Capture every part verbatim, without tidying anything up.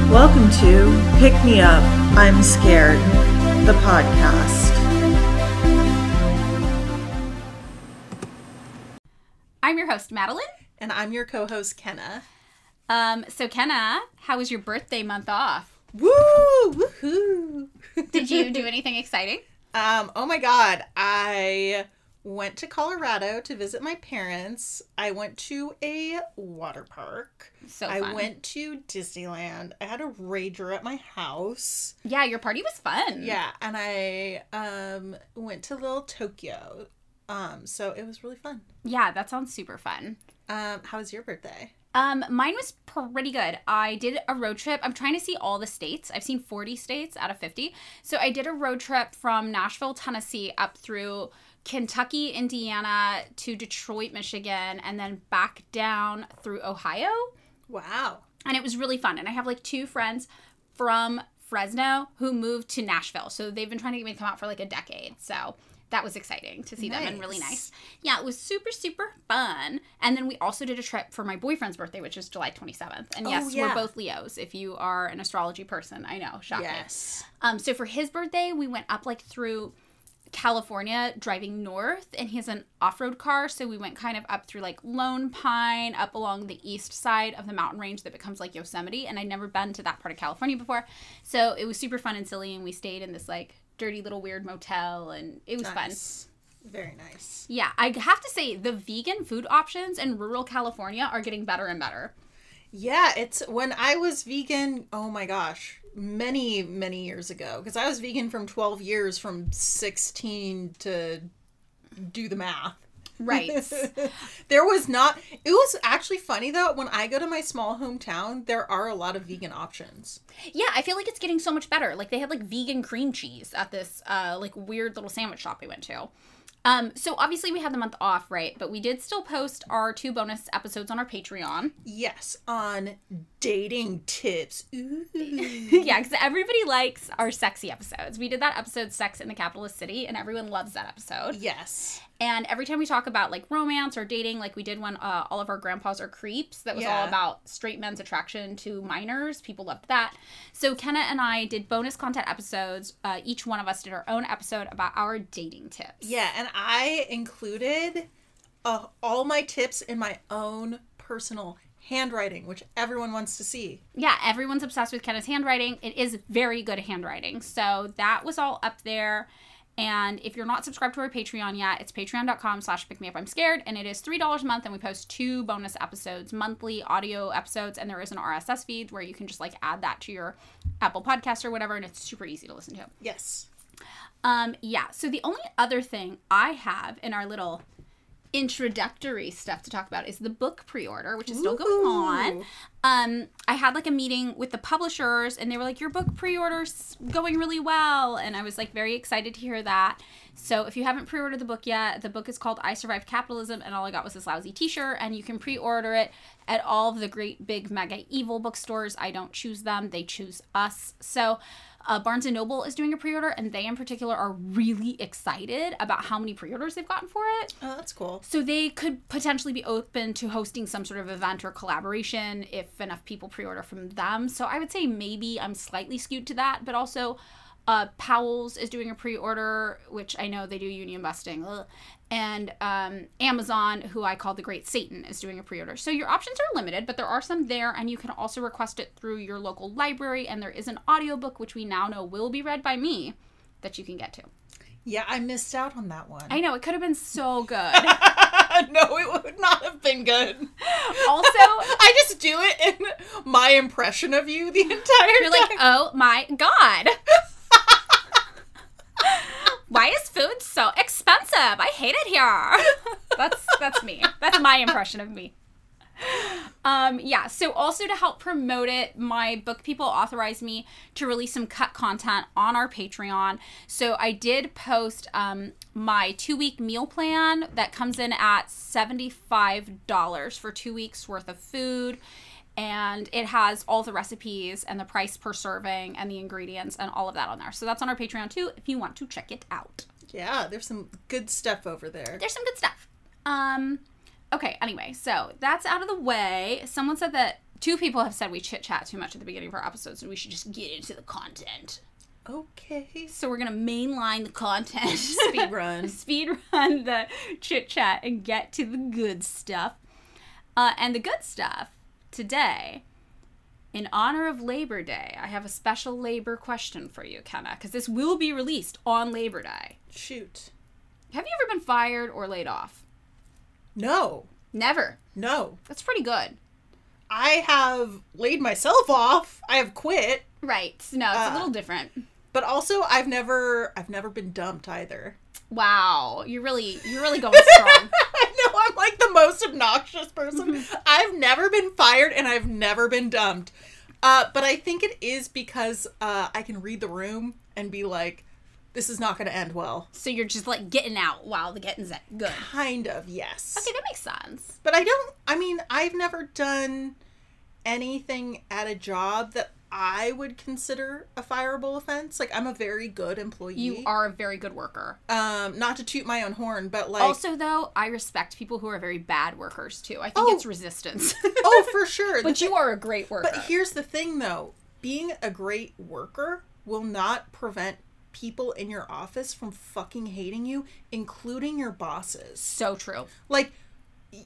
Welcome to Pick Me Up, I'm Scared, the podcast. I'm your host, Madeline. And I'm your co-host, Kenna. Um, so Kenna, how was your birthday month off? Woo! Woohoo! Did you do anything exciting? Um, oh my god, I went to Colorado to visit my parents. I went to a water park. So I fun. went to Disneyland. I had a rager at my house. Yeah, your party was fun. Yeah, and I um went to Little Tokyo. Um, so it was really fun. Yeah, that sounds super fun. Um, how was your birthday? Um, mine was pretty good. I did a road trip. I'm trying to see all the states. I've seen forty states out of fifty. So I did a road trip from Nashville, Tennessee up through Kentucky, Indiana to Detroit, Michigan, and then back down through Ohio. Wow. And it was really fun. And I have like two friends from Fresno who moved to Nashville. So they've been trying to get me to come out for like a decade. So that was exciting to see Nice. them and really nice. Yeah, it was super, super fun. And then we also did a trip for my boyfriend's birthday, which is July twenty-seventh. And yes, Oh, yeah. we're both Leos, if you are an astrology person. I know, shocking. Yes. Um, so for his birthday, we went up like through California driving north, and he has an off-road car, so we went kind of up through like Lone Pine, up along the east side of the mountain range that becomes like Yosemite, and I'd never been to that part of California before, so it was super fun and silly, and we stayed in this like dirty little weird motel, and it was Nice. fun. Very nice. Yeah, I have to say the vegan food options in rural California are getting better and better. Yeah, it's when I was vegan, oh my gosh, many, many years ago. Because I was vegan from twelve years, from sixteen to do the math. Right. There was not, it was actually funny though, when I go to my small hometown, there are a lot of vegan options. Yeah, I feel like it's getting so much better. Like, they had, like, vegan cream cheese at this, uh, like, weird little sandwich shop we went to. Um, so obviously we had the month off, right? But we did still post our two bonus episodes on our Patreon. Yes, on dating tips. Ooh. Yeah, because everybody likes our sexy episodes. We did that episode, Sex in the Capitalist City, and everyone loves that episode. Yes. And every time we talk about, like, romance or dating, like we did when uh, All of Our Grandpas Are Creeps, that was Yeah. all about straight men's attraction to minors. People loved that. So Kenna and I did bonus content episodes. Uh, each one of us did our own episode about our dating tips. Yeah, and I included uh, all my tips in my own personal handwriting, which everyone wants to see. Yeah, everyone's obsessed with Kenna's handwriting. It is very good handwriting. So that was all up there. And if you're not subscribed to our Patreon yet, it's patreon.com slash pick me up I'm scared. And it is three dollars a month. And we post two bonus episodes, monthly audio episodes. And there is an R S S feed where you can just like add that to your Apple Podcast or whatever. And it's super easy to listen to. Yes. Um, yeah. So the only other thing I have in our little introductory stuff to talk about is the book pre-order, which is still going on. Um, I had like a meeting with the publishers, and they were like, your book pre-order's going really well, and I was like very excited to hear that. So if you haven't pre-ordered the book yet, the book is called I Survived Capitalism, and all I got was this lousy t-shirt, and you can pre-order it at all of the great big mega evil bookstores. I don't choose them, they choose us. So Uh, Barnes and Noble is doing a pre-order, and they in particular are really excited about how many pre-orders they've gotten for it. Oh, that's cool. So they could potentially be open to hosting some sort of event or collaboration if enough people pre-order from them. So I would say maybe I'm slightly skewed to that, but also uh, Powell's is doing a pre-order, which I know they do union busting. Ugh. And um, Amazon, who I call the Great Satan, is doing a pre-order. So your options are limited, but there are some there, and you can also request it through your local library, and there is an audiobook, which we now know will be read by me, that you can get to. Yeah, I missed out on that one. I know, it could have been so good. No, it would not have been good. Also, I just do it in my impression of you the entire you're time. like, oh my God. Why is food so expensive? I hate it here. That's that's me. That's my impression of me. Um, yeah, so also to help promote it, my book people authorized me to release some cut content on our Patreon. So I did post um, my two-week meal plan that comes in at seventy-five dollars for two weeks worth of food. And it has all the recipes and the price per serving and the ingredients and all of that on there. So that's on our Patreon too if you want to check it out. Yeah, there's some good stuff over there. There's some good stuff. Um, okay, anyway, so that's out of the way. Someone said that Two people have said we chit-chat too much at the beginning of our episodes, and we should just get into the content. Okay. So we're going to mainline the content. Speed run. Speed run the chit-chat and get to the good stuff. Uh, and the good stuff today, in honor of Labor Day, I have a special labor question for you, Kenna, because this will be released on Labor Day. Shoot. Have you ever been fired or laid off? No. Never. No. That's pretty good. I have laid myself off. I have quit. Right. No, it's Uh, a little different. But also, I've never, I've never been dumped either. Wow. You're really, you're really going strong. I know, I'm like the most obnoxious person. I've never been fired and I've never been dumped. Uh, but I think it is because uh, I can read the room and be like, this is not going to end well. So you're just like getting out while the getting's good. Kind of, yes. Okay, that makes sense. But I don't, I mean, I've never done anything at a job that I would consider a fireable offense. Like, I'm a very good employee. You are a very good worker. Um, not to toot my own horn, but like... Also, though, I respect people who are very bad workers, too. I think Oh. it's resistance. Oh, for sure. But The you thi- are a great worker. But here's the thing, though. Being a great worker will not prevent people in your office from fucking hating you, including your bosses. So true. Like, I-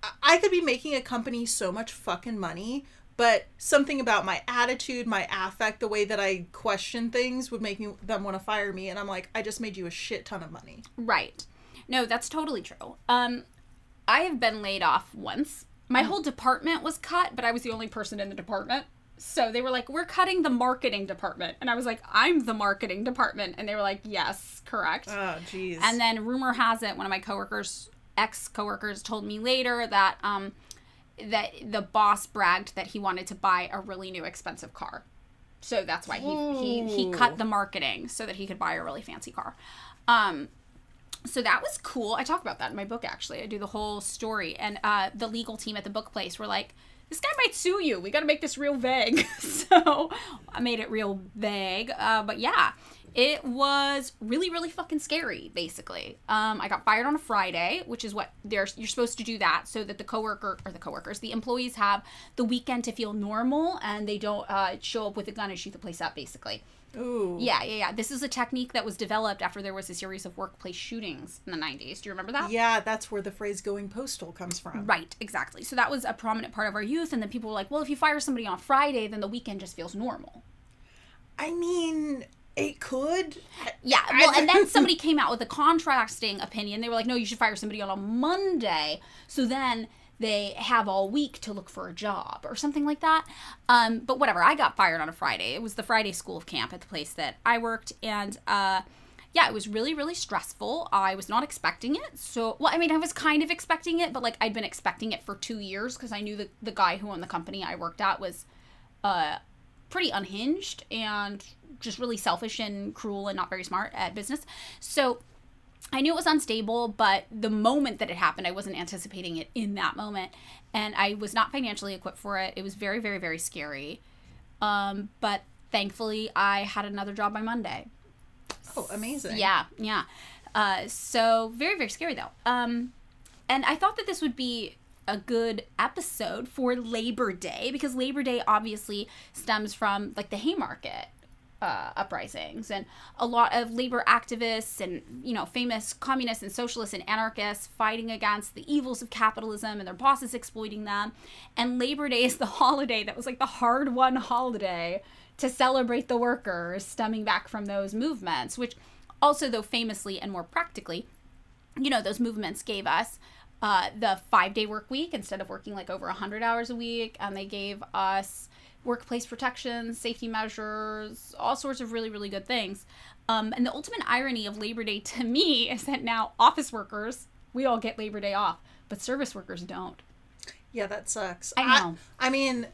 I could be making a company so much fucking money, but something about my attitude, my affect, the way that I question things would make me them want to fire me. And I'm like, I just made you a shit ton of money. Right. No, that's totally true. Um, I have been laid off once. My whole department was cut, but I was the only person in the department. So they were like, we're cutting the marketing department. And I was like, I'm the marketing department. And they were like, yes, correct. Oh, jeez. And then rumor has it, one of my coworkers, ex-coworkers told me later that um, that the boss bragged that he wanted to buy a really new expensive car. So that's why he, he, he cut the marketing so that he could buy a really fancy car. Um, so that was cool. I talk about that in my book, actually. I do the whole story. And uh, the legal team at the book place were like, this guy might sue you. We got to make this real vague. So I made it real vague. Uh, but yeah, it was really, really fucking scary, basically. Um, I got fired on a Friday, which is what they're, you're supposed to do that so that the coworker, or the coworkers, the employees have the weekend to feel normal and they don't uh, show up with a gun and shoot the place up, basically. Ooh. Yeah, yeah, yeah. This is a technique that was developed after there was a series of workplace shootings in the nineties. Do you remember that? Yeah, that's where the phrase going postal comes from. Right, exactly. So that was a prominent part of our youth, and then people were like, well, if you fire somebody on Friday, then the weekend just feels normal. I mean, it could. Yeah, well, and then somebody came out with a contrasting opinion. They were like, no, you should fire somebody on a Monday, so then they have all week to look for a job or something like that. Um, but whatever, I got fired on a Friday. It was the Friday school of camp at the place that I worked, and uh, yeah, it was really, really stressful. I was not expecting it. So, well, I mean, I was kind of expecting it, but like I'd been expecting it for two years because I knew that the guy who owned the company I worked at was uh, pretty unhinged and just really selfish and cruel and not very smart at business. So I knew it was unstable, but the moment that it happened, I wasn't anticipating it in that moment. And I was not financially equipped for it. It was very, very, very scary. Um, but thankfully, I had another job by Monday. Oh, amazing. Yeah, yeah. Uh, so very, very scary, though. Um, and I thought that this would be a good episode for Labor Day, because Labor Day obviously stems from, like, the Haymarket Uh, uprisings, and a lot of labor activists and, you know, famous communists and socialists and anarchists fighting against the evils of capitalism and their bosses exploiting them. And Labor Day is the holiday that was like the hard-won holiday to celebrate the workers stemming back from those movements, which also, though famously and more practically, you know, those movements gave us uh, the five-day work week instead of working like over one hundred hours a week, and they gave us workplace protections, safety measures, all sorts of really, really good things. Um, and the ultimate irony of Labor Day to me is that now office workers, we all get Labor Day off, but service workers don't. Yeah, that sucks. I know. I, I mean,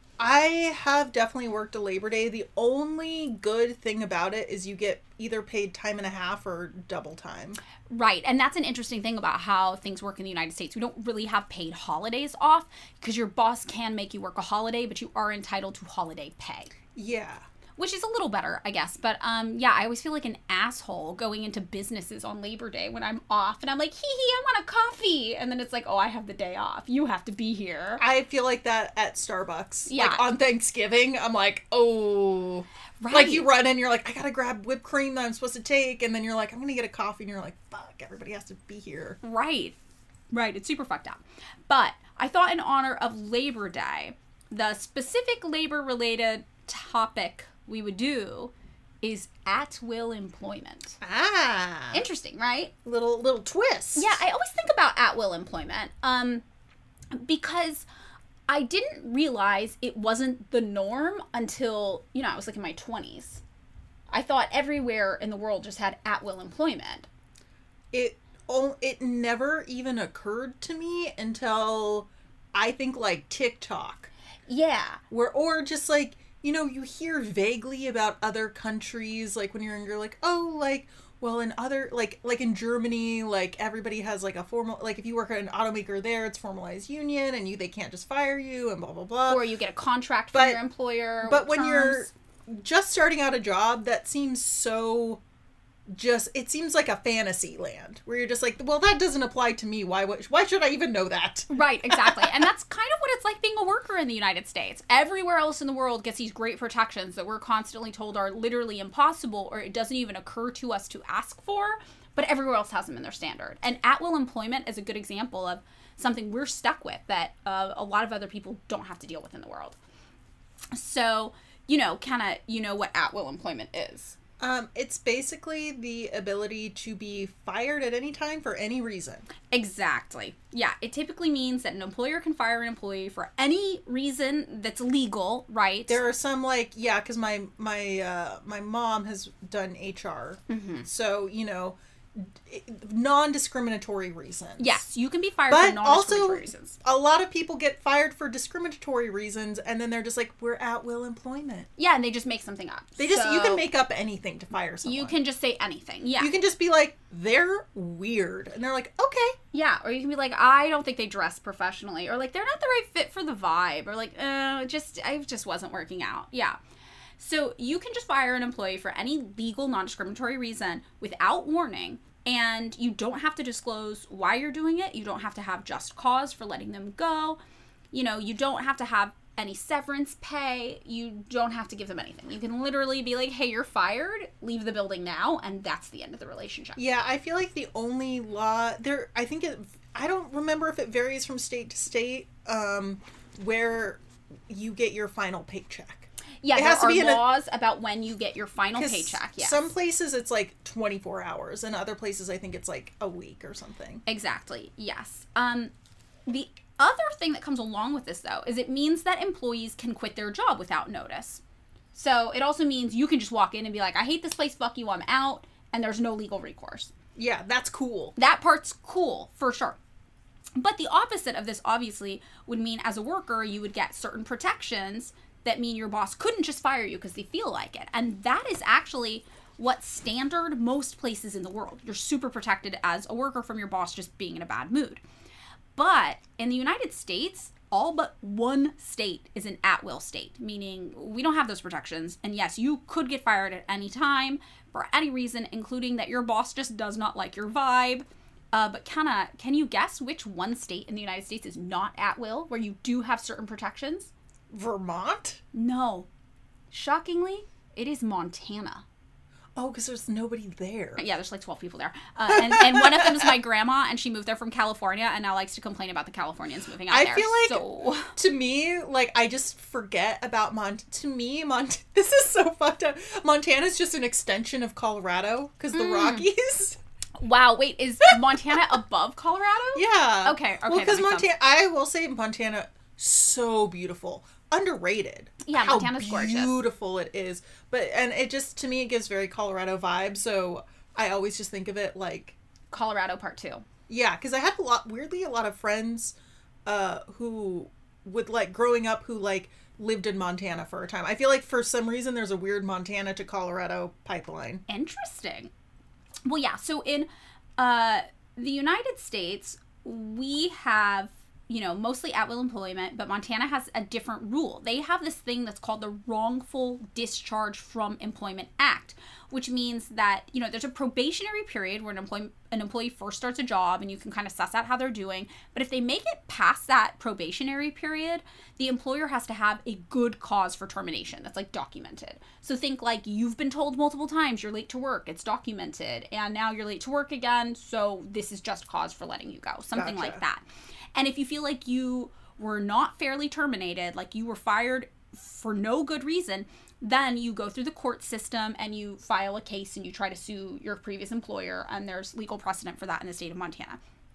I have definitely worked a Labor Day. The only good thing about it is you get either paid time and a half or double time. Right. And that's an interesting thing about how things work in the United States. We don't really have paid holidays off because your boss can make you work a holiday, but you are entitled to holiday pay. Yeah. which is a little better, I guess. But um, yeah, I always feel like an asshole going into businesses on Labor Day when I'm off, and I'm like, hee hee, I want a coffee, and then it's like, oh, I have the day off. You have to be here. I feel like that at Starbucks. Yeah. Like on Thanksgiving, I'm like, oh. Right. Like you run in, you're like, I gotta grab whipped cream that I'm supposed to take, and then you're like, I'm gonna get a coffee, and you're like, fuck, everybody has to be here. Right. Right. It's super fucked up. But I thought in honor of Labor Day, the specific labor-related topic we would do is at-will employment. Ah. Interesting, right? Little little twist. Yeah, I always think about at-will employment um, because I didn't realize it wasn't the norm until, you know, I was like in my twenties. I thought everywhere in the world just had at-will employment. It oh, it never even occurred to me until I think like TikTok. Yeah. Where or just like, you know, you hear vaguely about other countries, like when you're younger, like, oh, like, well, in other, like, like in Germany, like, everybody has, like, a formal, like, if you work at an automaker there, it's formalized union, and you, they can't just fire you, and blah, blah, blah. Or you get a contract But- from your employer. But with when you're terms. just starting out a job, that seems so just, it seems like a fantasy land, where you're just like, well, that doesn't apply to me, why, would- why should I even know that? Right, exactly. And that's kind of what it's like being a worker in the United States. Everywhere else in the world gets these great protections that we're constantly told are literally impossible, or it doesn't even occur to us to ask for, but everywhere else has them in their standard. And at-will employment is a good example of something we're stuck with that uh, a lot of other people don't have to deal with in the world. So, you know, kind of, you know what at-will employment is. Um, it's basically the ability to be fired at any time for any reason. Exactly. Yeah, it typically means that an employer can fire an employee for any reason that's legal, right? There are some like, yeah, because my my uh, my mom has done H R, Mm-hmm. so you know, d- non-discriminatory reasons. Yes, you can be fired But for non-discriminatory also, reasons. a lot of people get fired for discriminatory reasons, and then they're just like, we're at will employment. Yeah, and they just make something up. They just you So, can make up anything to fire someone. You can just say anything. Yeah. you can just be like, they're weird, and they're like, okay. Yeah, or you can be like, I don't think they dress professionally, or like they're not the right fit for the vibe, or like, uh, just I just wasn't working out. Yeah. So you can just fire an employee for any legal non-discriminatory reason without warning, and you don't have to disclose why you're doing it. You don't have to have just cause for letting them go. You know, you don't have to have any severance pay. You don't have to give them anything. You can literally be like, hey, you're fired, leave the building now, and that's the end of the relationship. Yeah, I feel like the only law there, I think it, I don't remember if it varies from state to state, um, where you get your final paycheck. Yeah, It there has to are be in a- laws about when you get your final 'Cause paycheck. Yes. Some places it's like twenty-four hours, and other places I think it's like a week or something. Exactly. Yes. Um, the other thing that comes along with this, though, is it means that employees can quit their job without notice. So it also means you can just walk in and be like, I hate this place, fuck you, I'm out, and there's no legal recourse. Yeah, that's cool. That part's cool, for sure. But the opposite of this, obviously, would mean as a worker, you would get certain protections that mean your boss couldn't just fire you because they feel like it. And that is actually what's standard most places in the world. You're super protected as a worker from your boss just being in a bad mood. But in the United States, all but one state is an at-will state, meaning we don't have those protections. And yes, you could get fired at any time for any reason, including that your boss just does not like your vibe. Uh, but kinda, can you guess which one state in the United States is not at-will, where you do have certain protections? Vermont? No. Shockingly, it is Montana. Oh, because there's nobody there. Yeah, there's like twelve people there. Uh, and, and one of them is my grandma, and she moved there from California, and now likes to complain about the Californians moving out I there. feel like so... to me, like I just forget about Mont. To me, Mont. This is so fucked up. Montana's just an extension of Colorado because the Mm. Rockies. Wow, wait, is Montana above Colorado? Yeah. Okay, okay, Well, that because makes Montana, I will say Montana, so beautiful, underrated. Yeah, How Montana's gorgeous. beautiful it is. But and it just to me it gives very Colorado vibes. So I always just think of it like Colorado part two. yeah, because I had a lot weirdly a lot of friends, uh, who would like growing up who like lived in Montana for a time. I feel like for some reason there's a weird Montana to Colorado pipeline. Interesting. Well, yeah, so in uh, the United States, we have you know, mostly at-will employment, but Montana has a different rule. They have this thing that's called the Wrongful Discharge from Employment Act, which means that, you know, there's a probationary period where an employee, an employee first starts a job and you can kind of suss out how they're doing. But if they make it past that probationary period, the employer has to have a good cause for termination that's like documented. So think like you've been told multiple times you're late to work, it's documented, and now you're late to work again, so this is just cause for letting you go, something Gotcha. like that. And if you feel like you were not fairly terminated, like you were fired for no good reason, then you go through the court system and you file a case and you try to sue your previous employer, and there's legal precedent for that in the state of Montana.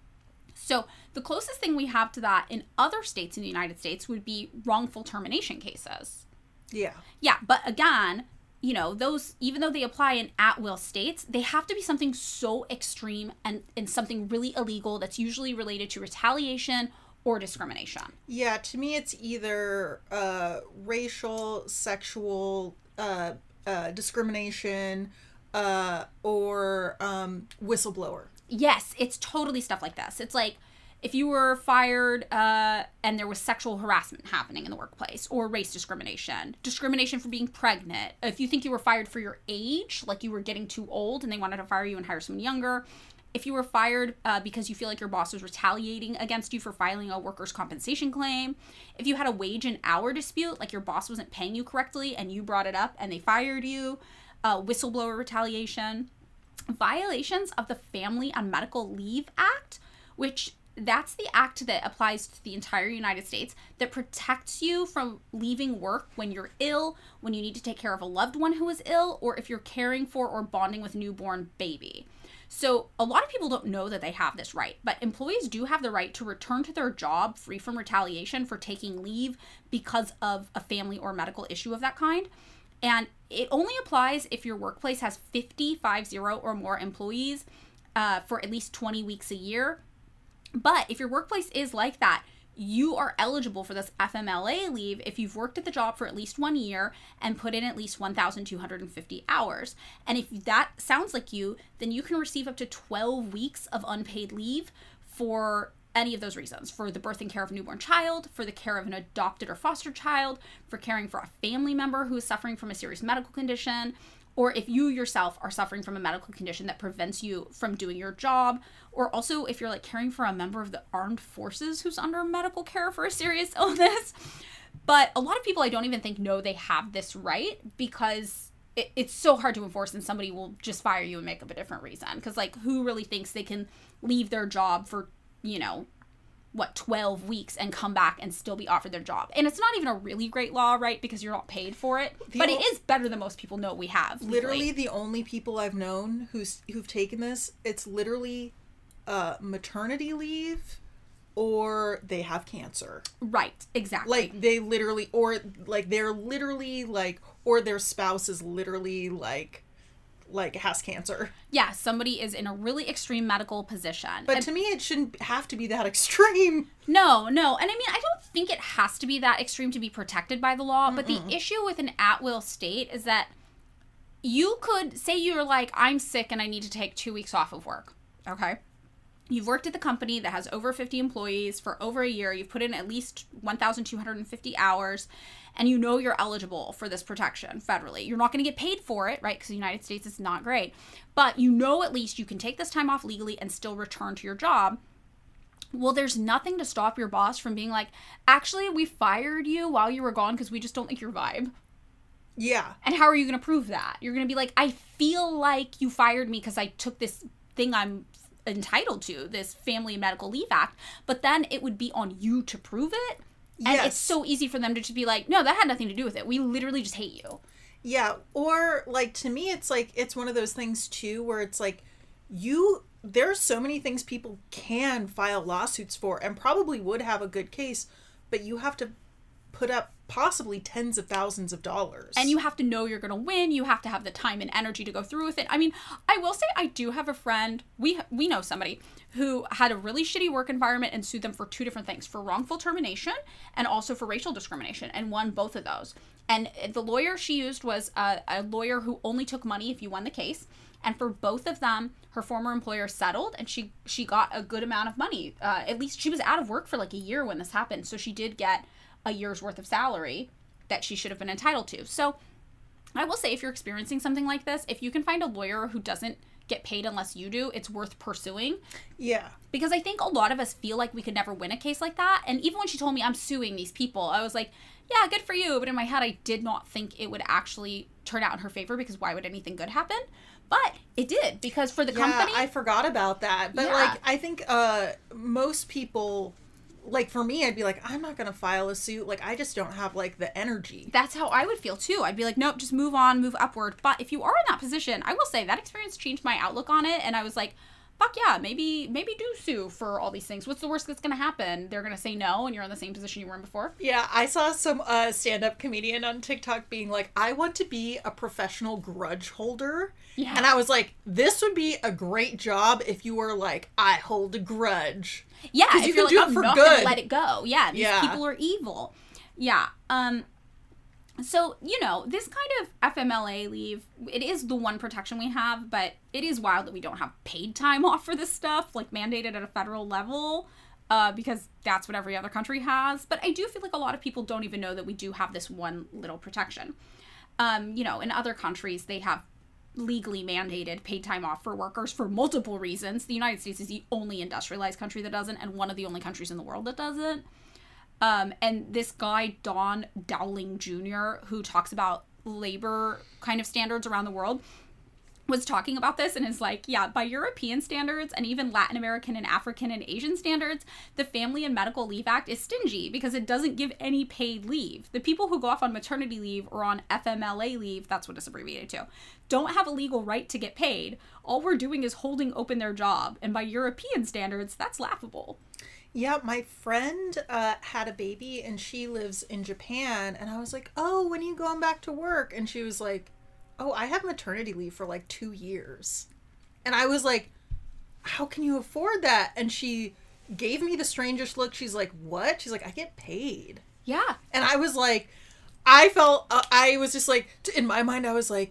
So the closest thing we have to that in other states in the United States would be wrongful termination cases. Yeah. Yeah, but again, you know, those, even though they apply in at-will states, they have to be something so extreme and, and something really illegal that's usually related to retaliation or discrimination. Yeah, to me it's either uh, racial, sexual uh, uh, discrimination, uh, or um, whistleblower. Yes, it's totally stuff like this. It's like if you were fired uh, and there was sexual harassment happening in the workplace, or race discrimination, discrimination for being pregnant. If you think you were fired for your age, like you were getting too old and they wanted to fire you and hire someone younger. If you were fired uh, because you feel like your boss was retaliating against you for filing a workers' compensation claim. If you had a wage and hour dispute, like your boss wasn't paying you correctly and you brought it up and they fired you. Uh, whistleblower retaliation. Violations of the Family and Medical Leave Act, which that's the act that applies to the entire United States that protects you from leaving work when you're ill, when you need to take care of a loved one who is ill, or if you're caring for or bonding with a newborn baby. So a lot of people don't know that they have this right, but employees do have the right to return to their job free from retaliation for taking leave because of a family or medical issue of that kind. And it only applies if your workplace has fifty, five zero or more employees uh, for at least twenty weeks a year. But if your workplace is like that, you are eligible for this F M L A leave if you've worked at the job for at least one year and put in at least one thousand two hundred fifty hours. And if that sounds like you, then you can receive up to twelve weeks of unpaid leave for any of those reasons: for the birth and care of a newborn child, for the care of an adopted or foster child, for caring for a family member who is suffering from a serious medical condition, or if you yourself are suffering from a medical condition that prevents you from doing your job, or also if you're like caring for a member of the armed forces who's under medical care for a serious illness. But a lot of people I don't even think know they have this right, because it, it's so hard to enforce, and somebody will just fire you and make up a different reason. Because like, who really thinks they can leave their job for, you know, what, twelve weeks and come back and still be offered their job? And it's not even a really great law, right? Because you're not paid for it. The but o- it is better than most people know we have. Literally legally. The only people I've known who's who've taken this, it's literally uh, maternity leave, or they have cancer. Right, exactly. Like they literally, or like they're literally like, or their spouse is literally like, like has cancer. Yeah, somebody is in a really extreme medical position. But and to me, it shouldn't have to be that extreme. No, no. And I mean, I don't think it has to be that extreme to be protected by the law. Mm-mm. But the issue with an at-will state is that you could say you're like, I'm sick and I need to take two weeks off of work. Okay. You've worked at the company that has over fifty employees for over a year. You've put in at least one thousand two hundred fifty hours, and you know you're eligible for this protection federally. You're not going to get paid for it, right? Because the United States is not great. But you know at least you can take this time off legally and still return to your job. Well, there's nothing to stop your boss from being like, actually, we fired you while you were gone because we just don't like your vibe. Yeah. And how are you going to prove that? You're going to be like, I feel like you fired me because I took this thing I'm entitled to, this Family and Medical Leave Act, but then it would be on you to prove it. And yes. It's so easy for them to just be like, no, that had nothing to do with it. We literally just hate you. Yeah. Or like, to me, it's like, it's one of those things too, where it's like, you, there's so many things people can file lawsuits for and probably would have a good case, but you have to put up possibly tens of thousands of dollars. And you have to know you're going to win. You have to have the time and energy to go through with it. I mean, I will say I do have a friend, we we know somebody who had a really shitty work environment and sued them for two different things, for wrongful termination and also for racial discrimination, and won both of those. And the lawyer she used was a, a lawyer who only took money if you won the case. And for both of them, her former employer settled, and she she got a good amount of money. Uh, at least she was out of work for like a year when this happened, so she did get a year's worth of salary that she should have been entitled to. So I will say, if you're experiencing something like this, if you can find a lawyer who doesn't get paid unless you do, it's worth pursuing. Yeah. Because I think a lot of us feel like we could never win a case like that. And even when she told me I'm suing these people, I was like, yeah, good for you. But in my head, I did not think it would actually turn out in her favor, because why would anything good happen? But it did, because for the yeah, company... I forgot about that. But, Yeah. like, I think uh, most people... Like, for me, I'd be like, I'm not going to file a suit. Like, I just don't have, like, the energy. That's how I would feel, too. I'd be like, nope, just move on, move upward. But if you are in that position, I will say that experience changed my outlook on it. And I was like, fuck yeah, maybe maybe do sue for all these things. What's the worst that's going to happen? They're going to say no, and you're in the same position you were in before? Yeah, I saw some uh, stand-up comedian on TikTok being like, I want to be a professional grudge holder. Yeah. And I was like, this would be a great job if you were like, I hold a grudge. Yeah, 'Cause if you you're can like, do it I'm for not gonna good. let it go. Yeah, these Yeah. people are evil. Yeah. Um. So, you know, this kind of F M L A leave, it is the one protection we have, but it is wild that we don't have paid time off for this stuff, like mandated at a federal level, uh, because that's what every other country has. But I do feel like a lot of people don't even know that we do have this one little protection. Um, you know, in other countries, they have legally mandated paid time off for workers for multiple reasons. The United States is the only industrialized country that doesn't, and one of the only countries in the world that doesn't. Um, and this guy, Don Dowling Junior, who talks about labor kind of standards around the world, was talking about this and is like, yeah, by European standards and even Latin American and African and Asian standards, the Family and Medical Leave Act is stingy because it doesn't give any paid leave. The people who go off on maternity leave or on F M L A leave, that's what it's abbreviated to, don't have a legal right to get paid. All we're doing is holding open their job. And by European standards, that's laughable. Yeah, my friend uh, had a baby and she lives in Japan. And I was like, oh, when are you going back to work? And she was like, oh, I have maternity leave for like two years. And I was like, how can you afford that? And she gave me the strangest look. She's like, what? She's like, I get paid. Yeah. And I was like, I felt, uh, I was just like, in my mind, I was like,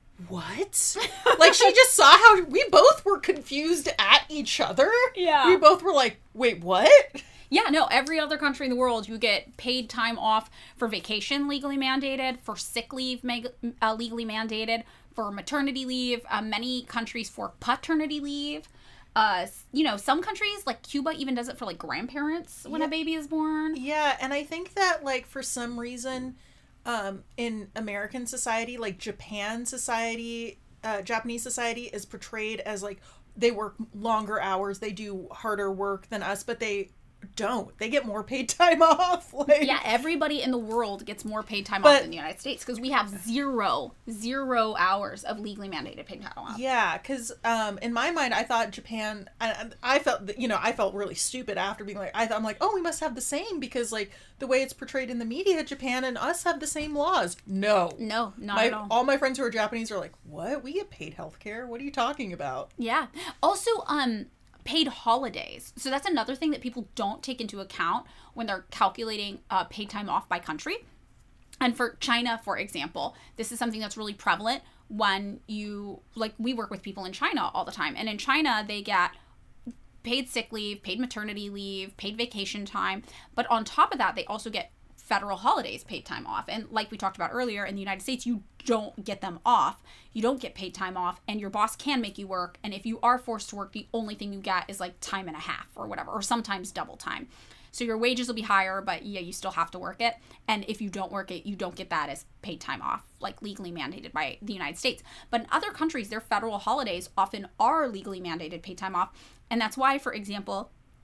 what? Like, she just saw how we both were confused at each other. Yeah. We both were like, wait, what? Yeah, no, every other country in the world, you get paid time off for vacation legally mandated, for sick leave meg- uh, legally mandated, for maternity leave, uh, many countries for paternity leave. Uh, you know, some countries, like Cuba, even does it for, like, grandparents when Yeah. a baby is born. Yeah, and I think that, like, for some reason, um, in American society, like, Japan society, uh, Japanese society is portrayed as, like, they work longer hours, they do harder work than us, but they don't. They get more paid time off. Like, Yeah, everybody in the world gets more paid time But- off than the United States because we have zero, zero hours of legally mandated paid time off. Yeah, because um, in my mind, I thought Japan. I, I felt, that, you know, I felt really stupid after being like, I thought I'm like, oh, we must have the same because like the way it's portrayed in the media, Japan and us have the same laws. No, No, not my, at all. all my friends who are Japanese are like, what? We get paid healthcare? What are you talking about? Yeah. Also, um, paid holidays. So that's another thing that people don't take into account when they're calculating uh, paid time off by country. And for China, for example, this is something that's really prevalent when you, like, we work with people in China all the time. And in China, they get paid sick leave, paid maternity leave, paid vacation time. But on top of that, they also get federal holidays paid time off. And like we talked about earlier, in the United States, you don't get them off. You don't get paid time off, and your boss can make you work. And if you are forced to work, the only thing you get is like time and a half or whatever, or sometimes double time. So your wages will be higher, but yeah, you still have to work it. And if you don't work it, you don't get that as paid time off, like legally mandated by the United States. But in other countries, their federal holidays often are legally mandated paid time off. And that's why, for example,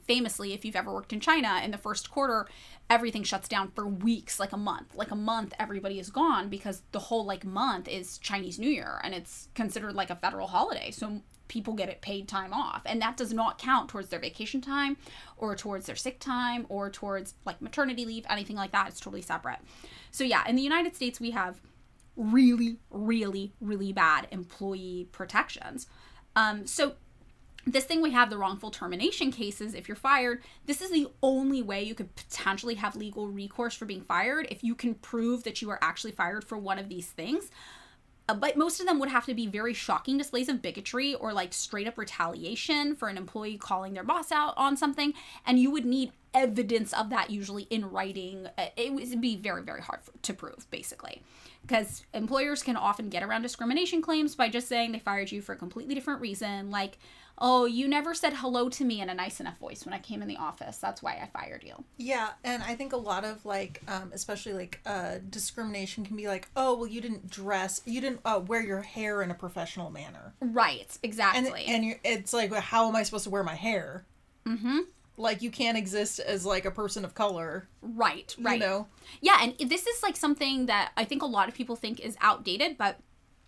famously, if you've ever worked in China, in the first quarter, everything shuts down for weeks, like a month. Like a month, everybody is gone because the whole like month is Chinese New Year and it's considered like a federal holiday. So people get it paid time off, and that does not count towards their vacation time or towards their sick time or towards like maternity leave, anything like that. It's totally separate. So yeah, in the United States, we have really, really, really bad employee protections. Um, so this thing we have, the wrongful termination cases, if you're fired, this is the only way you could potentially have legal recourse for being fired if you can prove that you are actually fired for one of these things. Uh, but most of them would have to be very shocking displays of bigotry or like straight up retaliation for an employee calling their boss out on something. And you would need evidence of that usually in writing. Uh, it would be very, very hard for, to prove, basically. Because employers can often get around discrimination claims by just saying they fired you for a completely different reason. Like, oh, you never said hello to me in a nice enough voice when I came in the office. That's why I fired you. Yeah, and I think a lot of, like, um, especially, like, uh, discrimination can be like, oh, well, you didn't dress, you didn't uh, wear your hair in a professional manner. Right, exactly. And, and you're, it's like, well, how am I supposed to wear my hair? Mm-hmm. Like, you can't exist as, like, a person of color. Right, right. You know? Yeah, and this is, like, something that I think a lot of people think is outdated, but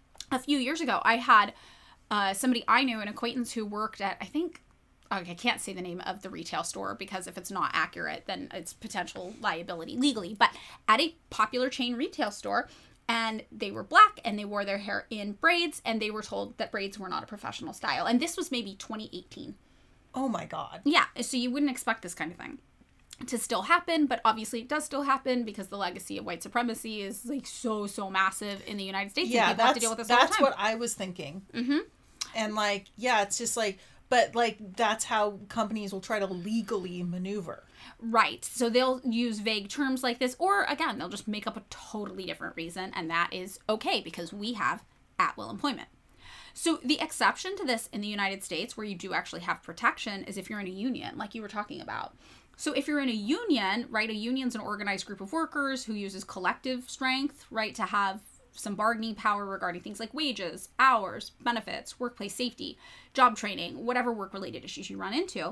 a few years ago, I had uh, somebody I knew, an acquaintance who worked at, I think, okay, I can't say the name of the retail store because if it's not accurate, then it's potential liability legally, but at a popular chain retail store, and they were black, and they wore their hair in braids, and they were told that braids were not a professional style, and this was maybe twenty eighteen. Oh my God. Yeah, so you wouldn't expect this kind of thing to still happen, but obviously it does still happen because the legacy of white supremacy is like so, so massive in the United States. Yeah, and people that's, have to deal with this all the that's time. what I was thinking. Mm-hmm. And like, yeah, it's just like, but like, that's how companies will try to legally maneuver. Right. So they'll use vague terms like this, or again, they'll just make up a totally different reason, and that is okay because we have at-will employment. So the exception to this in the United States, where you do actually have protection, is if you're in a union, like you were talking about. So if you're in a union, right, a union's an organized group of workers who uses collective strength, right, to have some bargaining power regarding things like wages, hours, benefits, workplace safety, job training, whatever work-related issues you run into.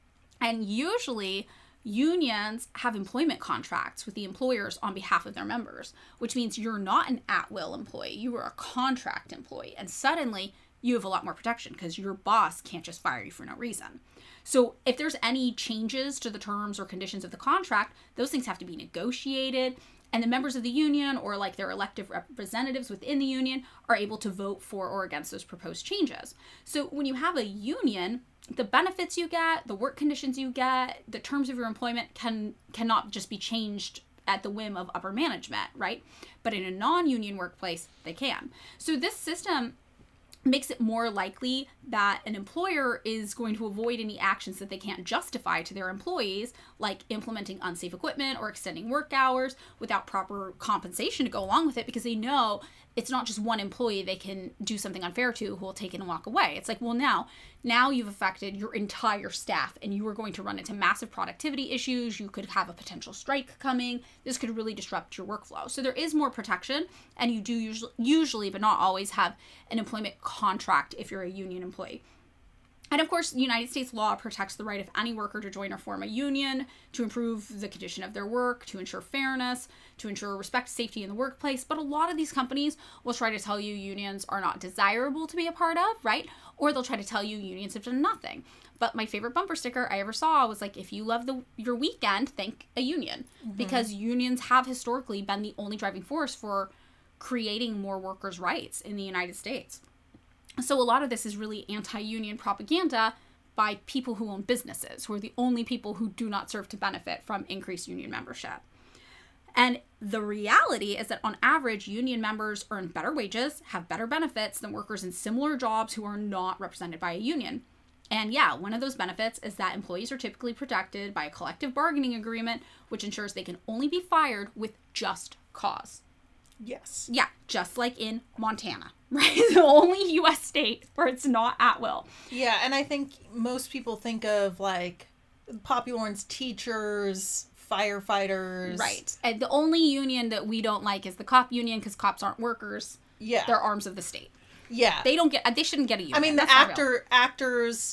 And usually unions have employment contracts with the employers on behalf of their members, which means you're not an at-will employee, you are a contract employee, and suddenly you have a lot more protection because your boss can't just fire you for no reason. So if there's any changes to the terms or conditions of the contract, those things have to be negotiated, and the members of the union or like their elected representatives within the union are able to vote for or against those proposed changes. So when you have a union, the benefits you get, the work conditions you get, the terms of your employment can cannot just be changed at the whim of upper management, right? But in a non-union workplace, they can. So this system makes it more likely that an employer is going to avoid any actions that they can't justify to their employees, like implementing unsafe equipment or extending work hours without proper compensation to go along with it, because they know it's not just one employee they can do something unfair to who will take it and walk away. It's like, well, now, now you've affected your entire staff and you are going to run into massive productivity issues. You could have a potential strike coming. This could really disrupt your workflow. So there is more protection, and you do usually, usually, but not always, have an employment contract if you're a union employee. And of course, the United States law protects the right of any worker to join or form a union, to improve the condition of their work, to ensure fairness, to ensure respect, safety in the workplace. But a lot of these companies will try to tell you unions are not desirable to be a part of, right? Or they'll try to tell you unions have done nothing. But my favorite bumper sticker I ever saw was like, if you love the your weekend, thank a union. Mm-hmm. Because unions have historically been the only driving force for creating more workers' rights in the United States. So a lot of this is really anti-union propaganda by people who own businesses, who are the only people who do not serve to benefit from increased union membership. And the reality is that on average, union members earn better wages, have better benefits than workers in similar jobs who are not represented by a union. And yeah, one of those benefits is that employees are typically protected by a collective bargaining agreement, which ensures they can only be fired with just cause. Yes. Yeah, just like in Montana, right? The only U S state where it's not at will. Yeah, and I think most people think of, like, popular ones, teachers, firefighters. Right. And the only union that we don't like is the cop union, because cops aren't workers. Yeah. They're arms of the state. Yeah. They don't get, they shouldn't get a union. I mean, the That's not real. actor, actors,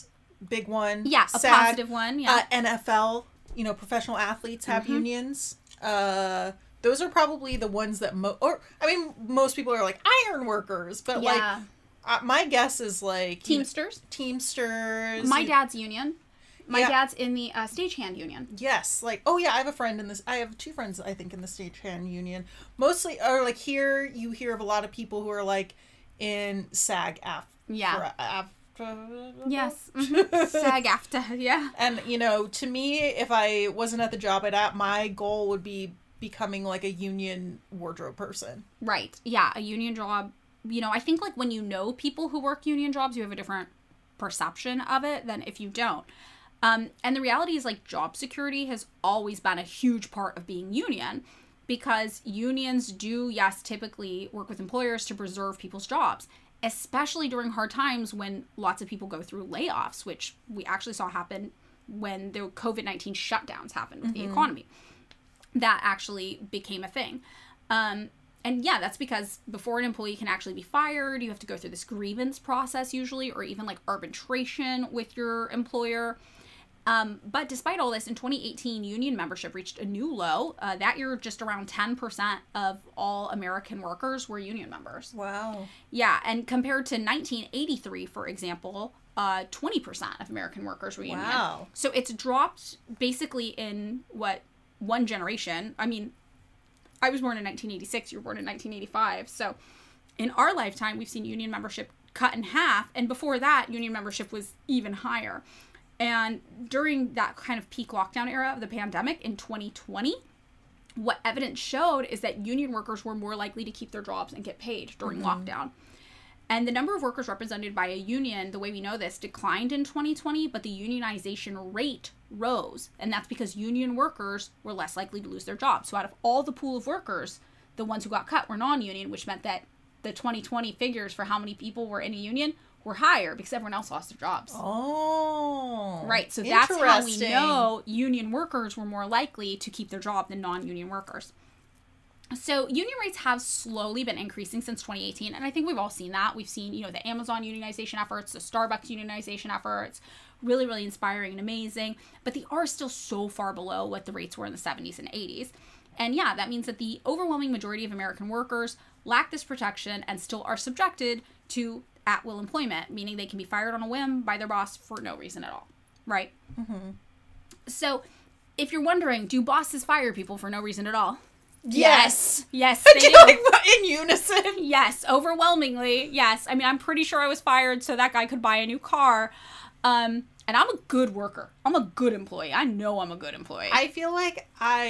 big one. Yeah, a SAG, positive one. Yeah. Uh, N F L, you know, professional athletes have Mm-hmm. unions. Uh, those are probably the ones that mo- or I mean, most people are like iron workers, but like yeah. uh, my guess is like you know, Teamsters. Teamsters. My you- dad's union. My Yeah. dad's in the uh, stagehand union. Yes, like oh yeah, I have a friend in this. I have two friends I think in the stagehand union. Mostly, or like here you hear of a lot of people who are like in SAG after. Yeah. After. Yes. Mm-hmm. SAG after. Yeah. And you know, to me, if I wasn't at the job I'd at, my goal would be becoming like a union wardrobe person. Right. Yeah. A union job. You know, I think like when you know people who work union jobs, you have a different perception of it than if you don't. Um, and the reality is like job security has always been a huge part of being union because unions do, yes, typically work with employers to preserve people's jobs, especially during hard times when lots of people go through layoffs, which we actually saw happen when the covid nineteen shutdowns happened with mm-hmm. the economy. That actually became a thing. Um, and yeah, that's because before an employee can actually be fired, you have to go through this grievance process usually, or even like arbitration with your employer. Um, but despite all this, in twenty eighteen, union membership reached a new low. Uh, that year, just around ten percent of all American workers were union members. Wow. Yeah, and compared to nineteen eighty-three, for example, uh, twenty percent of American workers were union. Wow. So it's dropped basically in, what, one generation. I mean, I was born in nineteen eighty-six, you were born in nineteen eighty-five. So in our lifetime, we've seen union membership cut in half. And before that, union membership was even higher. And during that kind of peak lockdown era of the pandemic in twenty twenty, what evidence showed is that union workers were more likely to keep their jobs and get paid during mm-hmm. lockdown. And the number of workers represented by a union, the way we know this, declined in twenty twenty, but the unionization rate rose. And that's because union workers were less likely to lose their jobs. So out of all the pool of workers, the ones who got cut were non-union, which meant that the twenty twenty figures for how many people were in a union were higher because everyone else lost their jobs. Oh. Right. So that's how we know union workers were more likely to keep their job than non-union workers. So union rates have slowly been increasing since twenty eighteen. And I think we've all seen that. We've seen, you know, the Amazon unionization efforts, the Starbucks unionization efforts, really, really inspiring and amazing. But they are still so far below what the rates were in the seventies and eighties. And yeah, that means that the overwhelming majority of American workers lack this protection and still are subjected to at-will employment, meaning they can be fired on a whim by their boss for no reason at all, right? Mm-hmm. So if you're wondering, do bosses fire people for no reason at all? Yes. Yes, they do. Like, in unison. Yes, overwhelmingly, yes. I mean, I'm pretty sure I was fired so that guy could buy a new car. Um, and I'm a good worker. I'm a good employee. I know I'm a good employee. I feel like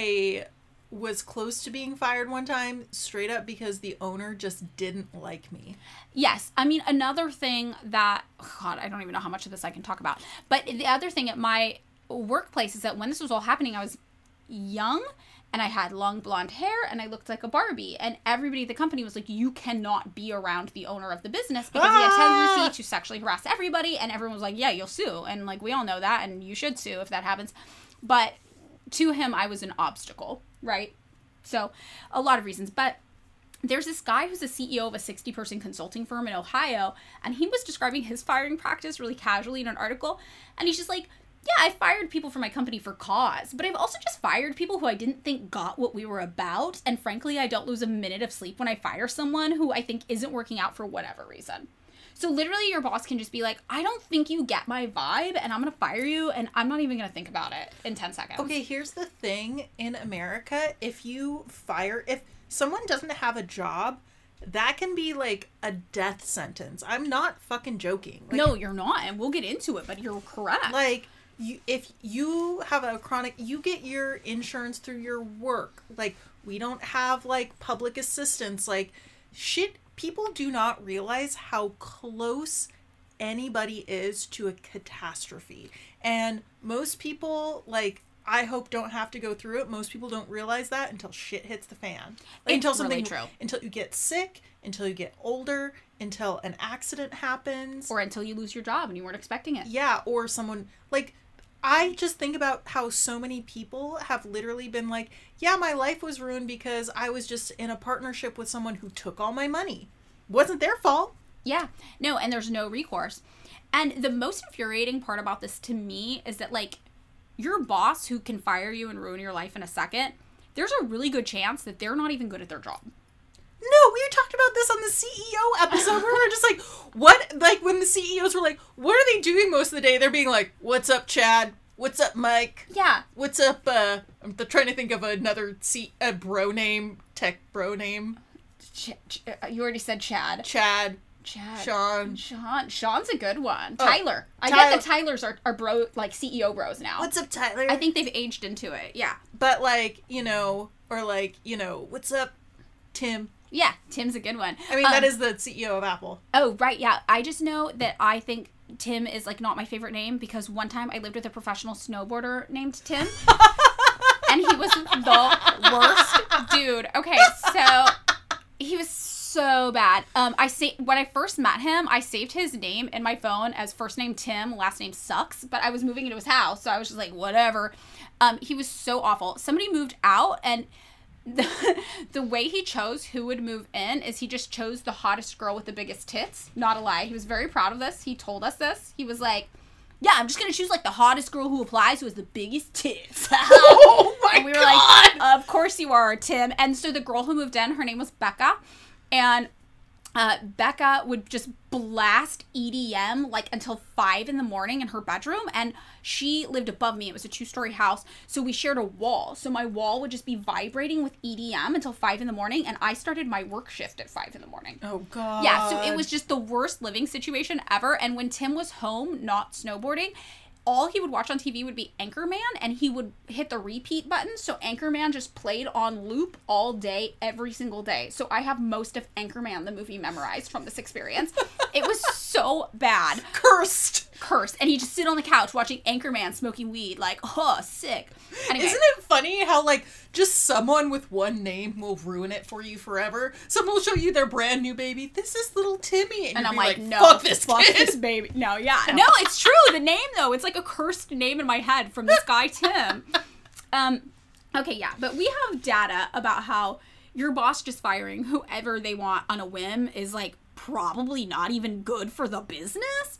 I was close to being fired one time straight up because the owner just didn't like me. Yes. I mean, another thing that, oh God, I don't even know how much of this I can talk about. But the other thing at my workplace is that when this was all happening, I was young and I had long blonde hair and I looked like a Barbie. And everybody at the company was like, you cannot be around the owner of the business because ah! he had tendency to sexually harass everybody. And everyone was like, yeah, you'll sue. And like, we all know that and you should sue if that happens. But to him, I was an obstacle, right? So a lot of reasons. But there's this guy who's the C E O of a sixty-person consulting firm in Ohio, and he was describing his firing practice really casually in an article. And he's just like, yeah, I fired people from my company for cause, but I've also just fired people who I didn't think got what we were about. And frankly, I don't lose a minute of sleep when I fire someone who I think isn't working out for whatever reason. So literally your boss can just be like, I don't think you get my vibe and I'm going to fire you and I'm not even going to think about it in ten seconds. Okay, here's the thing. In America, if you fire, if someone doesn't have a job, that can be like a death sentence. I'm not fucking joking. Like, no, you're not. And we'll get into it, but you're correct. Like, you, if you have a chronic, you get your insurance through your work. Like, we don't have like public assistance. Like, shit. People do not realize how close anybody is to a catastrophe. And most people, like, I hope don't have to go through it. Most people don't realize that until shit hits the fan. Like, until something, really true. Until you get sick, until you get older, until an accident happens. Or until you lose your job and you weren't expecting it. Yeah, or someone, like, I just think about how so many people have literally been like, yeah, my life was ruined because I was just in a partnership with someone who took all my money. Wasn't their fault. Yeah. No, and there's no recourse. And the most infuriating part about this to me is that, like, your boss who can fire you and ruin your life in a second, there's a really good chance that they're not even good at their job. No, we talked about this on the C E O episode where we were just like, what, like, when the C E Os were like, what are they doing most of the day? They're being like, what's up, Chad? What's up, Mike? Yeah. What's up, uh, I'm trying to think of another C, a bro name, tech bro name. Ch- Ch- you already said Chad. Chad. Chad. Sean. Sean. Sean's a good one. Oh, Tyler. I Tyler. get that Tylers are, are bro, like, C E O bros now. What's up, Tyler? I think they've aged into it. Yeah. But, like, you know, or like, you know, what's up, Tim? Yeah, Tim's a good one. I mean, um, that is the C E O of Apple. Oh, right, yeah. I just know that I think Tim is, like, not my favorite name because one time I lived with a professional snowboarder named Tim. And he was the worst dude. Okay, so he was so bad. Um, I sa- when I first met him, I saved his name in my phone as first name Tim, last name Sucks, but I was moving into his house, so I was just like, whatever. Um, he was so awful. Somebody moved out, and the, the way he chose who would move in is he just chose the hottest girl with the biggest tits. Not a lie. He was very proud of this. He told us this. He was like, yeah, I'm just going to choose, like, the hottest girl who applies who has the biggest tits. Oh, my And we were God. like, of course you are, Tim. And so the girl who moved in, her name was Becca. And uh, Becca would just blast E D M, like, until five in the morning in her bedroom. And she lived above me. It was a two-story house. So we shared a wall. So my wall would just be vibrating with E D M until five in the morning. And I started my work shift at five in the morning. Oh, God. Yeah, so it was just the worst living situation ever. And when Tim was home, not snowboarding, all he would watch on T V would be Anchorman, and he would hit the repeat button. So Anchorman just played on loop all day, every single day. So I have most of Anchorman, the movie, memorized from this experience. It was so bad. Cursed. Cursed. And he'd just sit on the couch watching Anchorman smoking weed, like, oh, sick. Anyway. Isn't it funny how, like, just someone with one name will ruin it for you forever? Someone will show you their brand new baby. This is little Timmy. And, And you'll I'm be like, like, no, fuck this fuck kid. this baby. No, yeah. No, it's true. The name, though, it's like a cursed name in my head from this guy, Tim. Um, okay, yeah. But we have data about how your boss just firing whoever they want on a whim is, like, probably not even good for the business.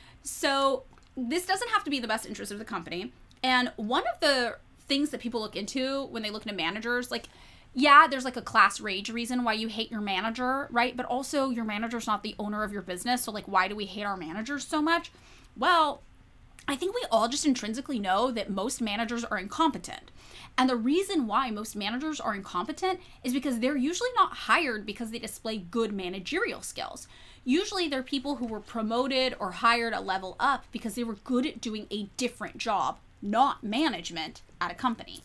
So this doesn't have to be the best interest of the company. And one of the things that people look into when they look into managers, like, yeah, there's like a class rage reason why you hate your manager, right? But also your manager's not the owner of your business. So, like, why do we hate our managers so much? Well, I think we all just intrinsically know that most managers are incompetent. And the reason why most managers are incompetent is because they're usually not hired because they display good managerial skills. Usually they're people who were promoted or hired a level up because they were good at doing a different job, not management at a company.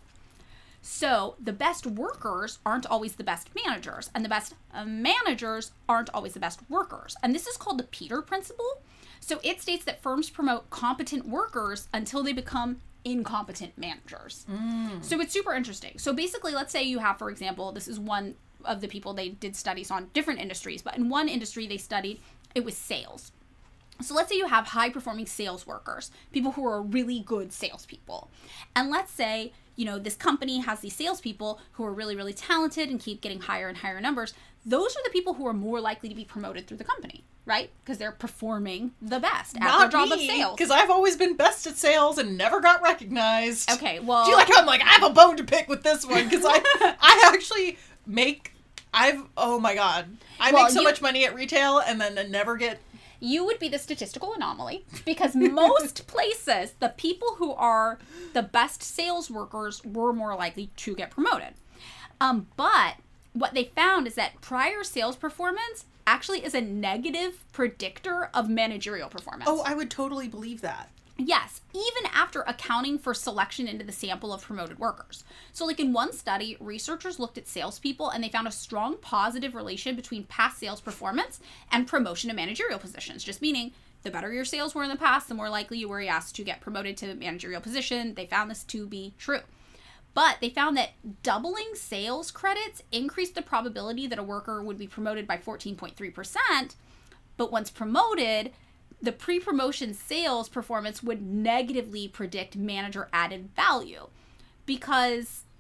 So the best workers aren't always the best managers, and the best uh, managers aren't always the best workers. And this is called the Peter Principle. So it states that firms promote competent workers until they become incompetent managers. Mm. So it's super interesting. So basically, let's say you have, for example, this is one of the people they did studies on different industries, but in one industry they studied, it was sales. So let's say you have high-performing sales workers, people who are really good salespeople. And let's say, you know, this company has these salespeople who are really, really talented and keep getting higher and higher numbers. Those are the people who are more likely to be promoted through the company, right? Because they're perforing the best at Not their job me, of sales. Because I've always been best at sales and never got recognized. Okay, well... Do you like how I'm like, I have a bone to pick with this one? Because I, I actually make... I've... Oh, my God. I Well, make so you- much money at retail and then I never get... You would be the statistical anomaly because most places, the people who are the best sales workers were more likely to get promoted. Um, but what they found is that prior sales performance actually is a negative predictor of managerial performance. Oh, I would totally believe that. Yes, even after accounting for selection into the sample of promoted workers. So like in one study, researchers looked at salespeople and they found a strong positive relation between past sales performance and promotion to managerial positions. Just meaning the better your sales were in the past, the more likely you were asked to get promoted to a managerial position. They found this to be true. But they found that doubling sales credits increased the probability that a worker would be promoted by fourteen point three percent. But once promoted, the pre-promotion sales performance would negatively predict manager added value because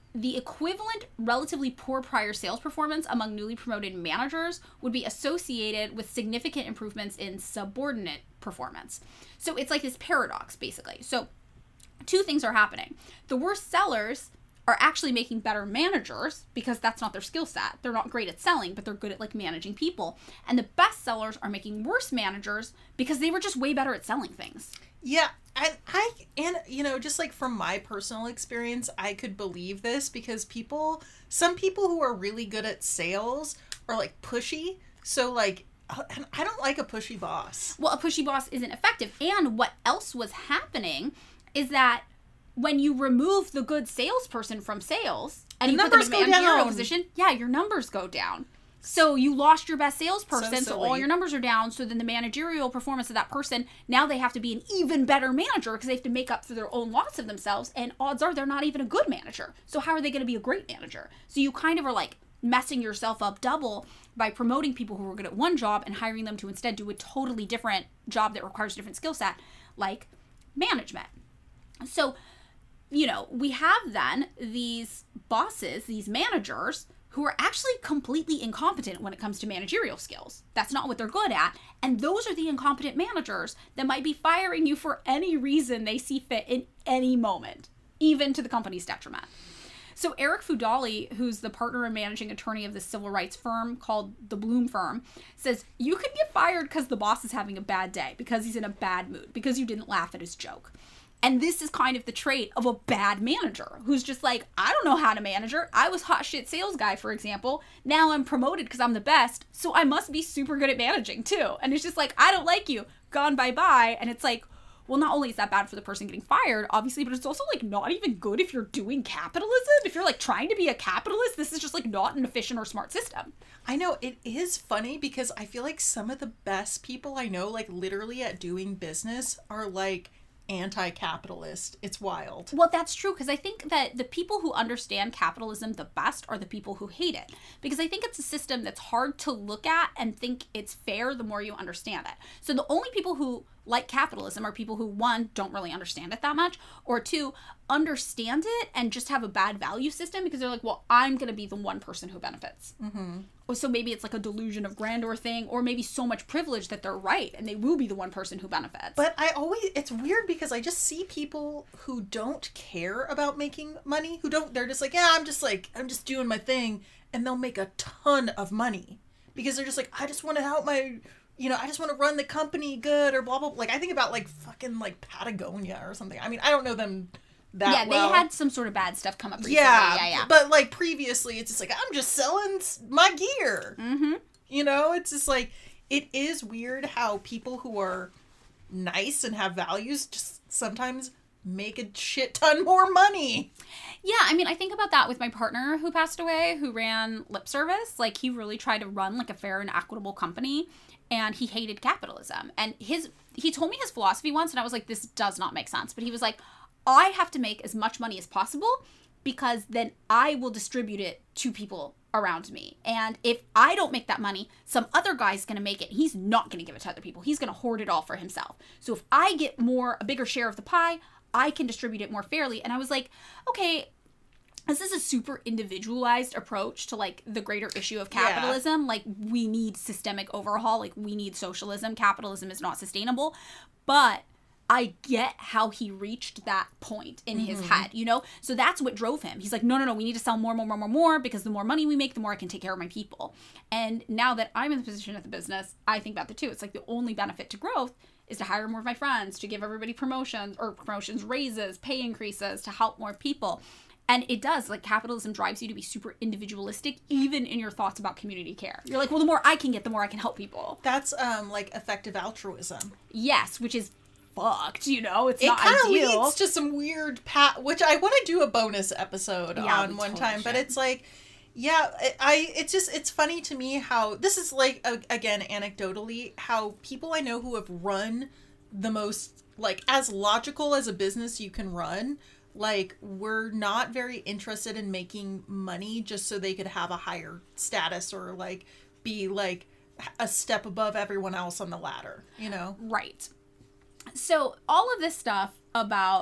the equivalent relatively poor prior sales performance among newly promoted managers would be associated with significant improvements in subordinate performance. So it's like this paradox, basically. So two things are happening. The worst sellers are actually making better managers because that's not their skill set. They're not great at selling, but they're good at like managing people. And the best sellers are making worse managers because they were just way better at selling things. Yeah, and I, and you know, just like from my personal experience, I could believe this because people, some people who are really good at sales are like pushy. So like, and I don't like a pushy boss. Well, a pushy boss isn't effective. And what else was happening is that when you remove the good salesperson from sales and The you put them numbers in go a managerial down. position, yeah, your numbers go down. So you lost your best salesperson, So so all silly. your numbers are down. So then the managerial performance of that person, now they have to be an even better manager because they have to make up for their own loss of themselves. And odds are they're not even a good manager. So how are they going to be a great manager? So you kind of are like messing yourself up double by promoting people who are good at one job and hiring them to instead do a totally different job that requires a different skill set, like management. So, you know, we have then these bosses, these managers, who are actually completely incompetent when it comes to managerial skills. That's not what they're good at. And those are the incompetent managers that might be firing you for any reason they see fit in any moment, even to the company's detriment. So Eric Fudali, who's the partner and managing attorney of this civil rights firm called the Bloom Firm, says you could get fired because the boss is having a bad day, because he's in a bad mood, because you didn't laugh at his joke. And this is kind of the trait of a bad manager who's just like, I don't know how to manage her. I was hot shit sales guy, for example. Now I'm promoted because I'm the best. So I must be super good at managing too. And it's just like, I don't like you. Gone bye-bye. And it's like, well, not only is that bad for the person getting fired, obviously, but it's also like not even good if you're doing capitalism. If you're like trying to be a capitalist, this is just like not an efficient or smart system. I know, it is funny because I feel like some of the best people I know, like literally at doing business, are like anti-capitalist. It's wild. Well, that's true, because I think that the people who understand capitalism the best are the people who hate it, because I think it's a system that's hard to look at and think it's fair the more you understand it. So the only people who like capitalism are people who, one, don't really understand it that much, or two, understand it and just have a bad value system because they're like, well, I'm going to be the one person who benefits. Mm-hmm. Or so maybe it's like a delusion of grandeur thing, or maybe so much privilege that they're right and they will be the one person who benefits. But I always, it's weird because I just see people who don't care about making money, who don't, they're just like, yeah, I'm just like, I'm just doing my thing, and they'll make a ton of money because they're just like, I just want to help my, you know, I just want to run the company good, or blah, blah, blah. Like, I think about like fucking like Patagonia or something. I mean, I don't know them that yeah, well. they had some sort of bad stuff come up recently. Yeah, yeah, yeah. But like previously, it's just like, I'm just selling s- my gear. Mm-hmm. You know, it's just like, it is weird how people who are nice and have values just sometimes make a shit ton more money. Yeah, I mean, I think about that with my partner who passed away, who ran Lip Service. Like, he really tried to run like a fair and equitable company, and he hated capitalism. And his he told me his philosophy once, and I was like, this does not make sense. But he was like, I have to make as much money as possible because then I will distribute it to people around me. And if I don't make that money, some other guy's going to make it. He's not going to give it to other people. He's going to hoard it all for himself. So if I get more, a bigger share of the pie, I can distribute it more fairly. And I was like, okay, this is a super individualized approach to like the greater issue of capitalism. Yeah. Like, we need systemic overhaul. Like, we need socialism. Capitalism is not sustainable. But I get how he reached that point in mm-hmm. his head, you know? So that's what drove him. He's like, no, no, no, we need to sell more, more, more, more, more, because the more money we make, the more I can take care of my people. And now that I'm in the position of the business, I think about the two. It's like the only benefit to growth is to hire more of my friends, to give everybody promotions or promotions, raises, pay increases, to help more people. And it does, like, capitalism drives you to be super individualistic, even in your thoughts about community care. You're like, well, the more I can get, the more I can help people. That's, um, like, effective altruism. Yes, which is fucked, you know? It's it not ideal. It kind of leads to some weird pat, which I want to do a bonus episode yeah, on one totally time, should. But it's like, yeah, I, it's just, it's funny to me how, this is like, a, again, anecdotally, how people I know who have run the most, like, as logical as a business you can run, like, we're not very interested in making money just so they could have a higher status or, like, be, like, a step above everyone else on the ladder, you know? Right. So all of this stuff about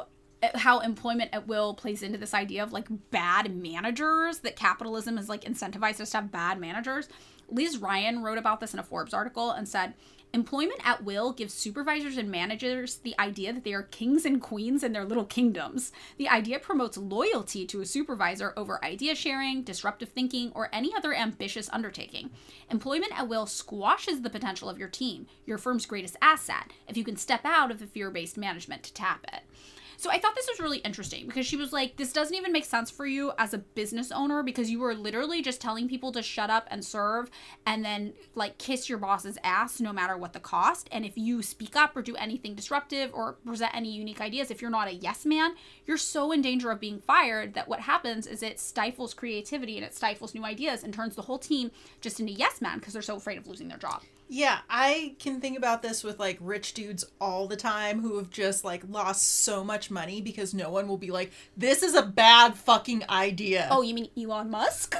how employment at will plays into this idea of like bad managers, that capitalism is like incentivized us to have bad managers. Liz Ryan wrote about this in a Forbes article and said, employment at will gives supervisors and managers the idea that they are kings and queens in their little kingdoms. The idea promotes loyalty to a supervisor over idea sharing, disruptive thinking, or any other ambitious undertaking. Employment at will squashes the potential of your team, your firm's greatest asset, if you can step out of the fear-based management to tap it. So I thought this was really interesting because she was like, this doesn't even make sense for you as a business owner because you were literally just telling people to shut up and serve and then like kiss your boss's ass no matter what the cost. And if you speak up or do anything disruptive or present any unique ideas, if you're not a yes man, you're so in danger of being fired that what happens is it stifles creativity and it stifles new ideas and turns the whole team just into yes man because they're so afraid of losing their job. Yeah, I can think about this with like rich dudes all the time who have just like lost so much money because no one will be like, this is a bad fucking idea. Oh, you mean Elon Musk?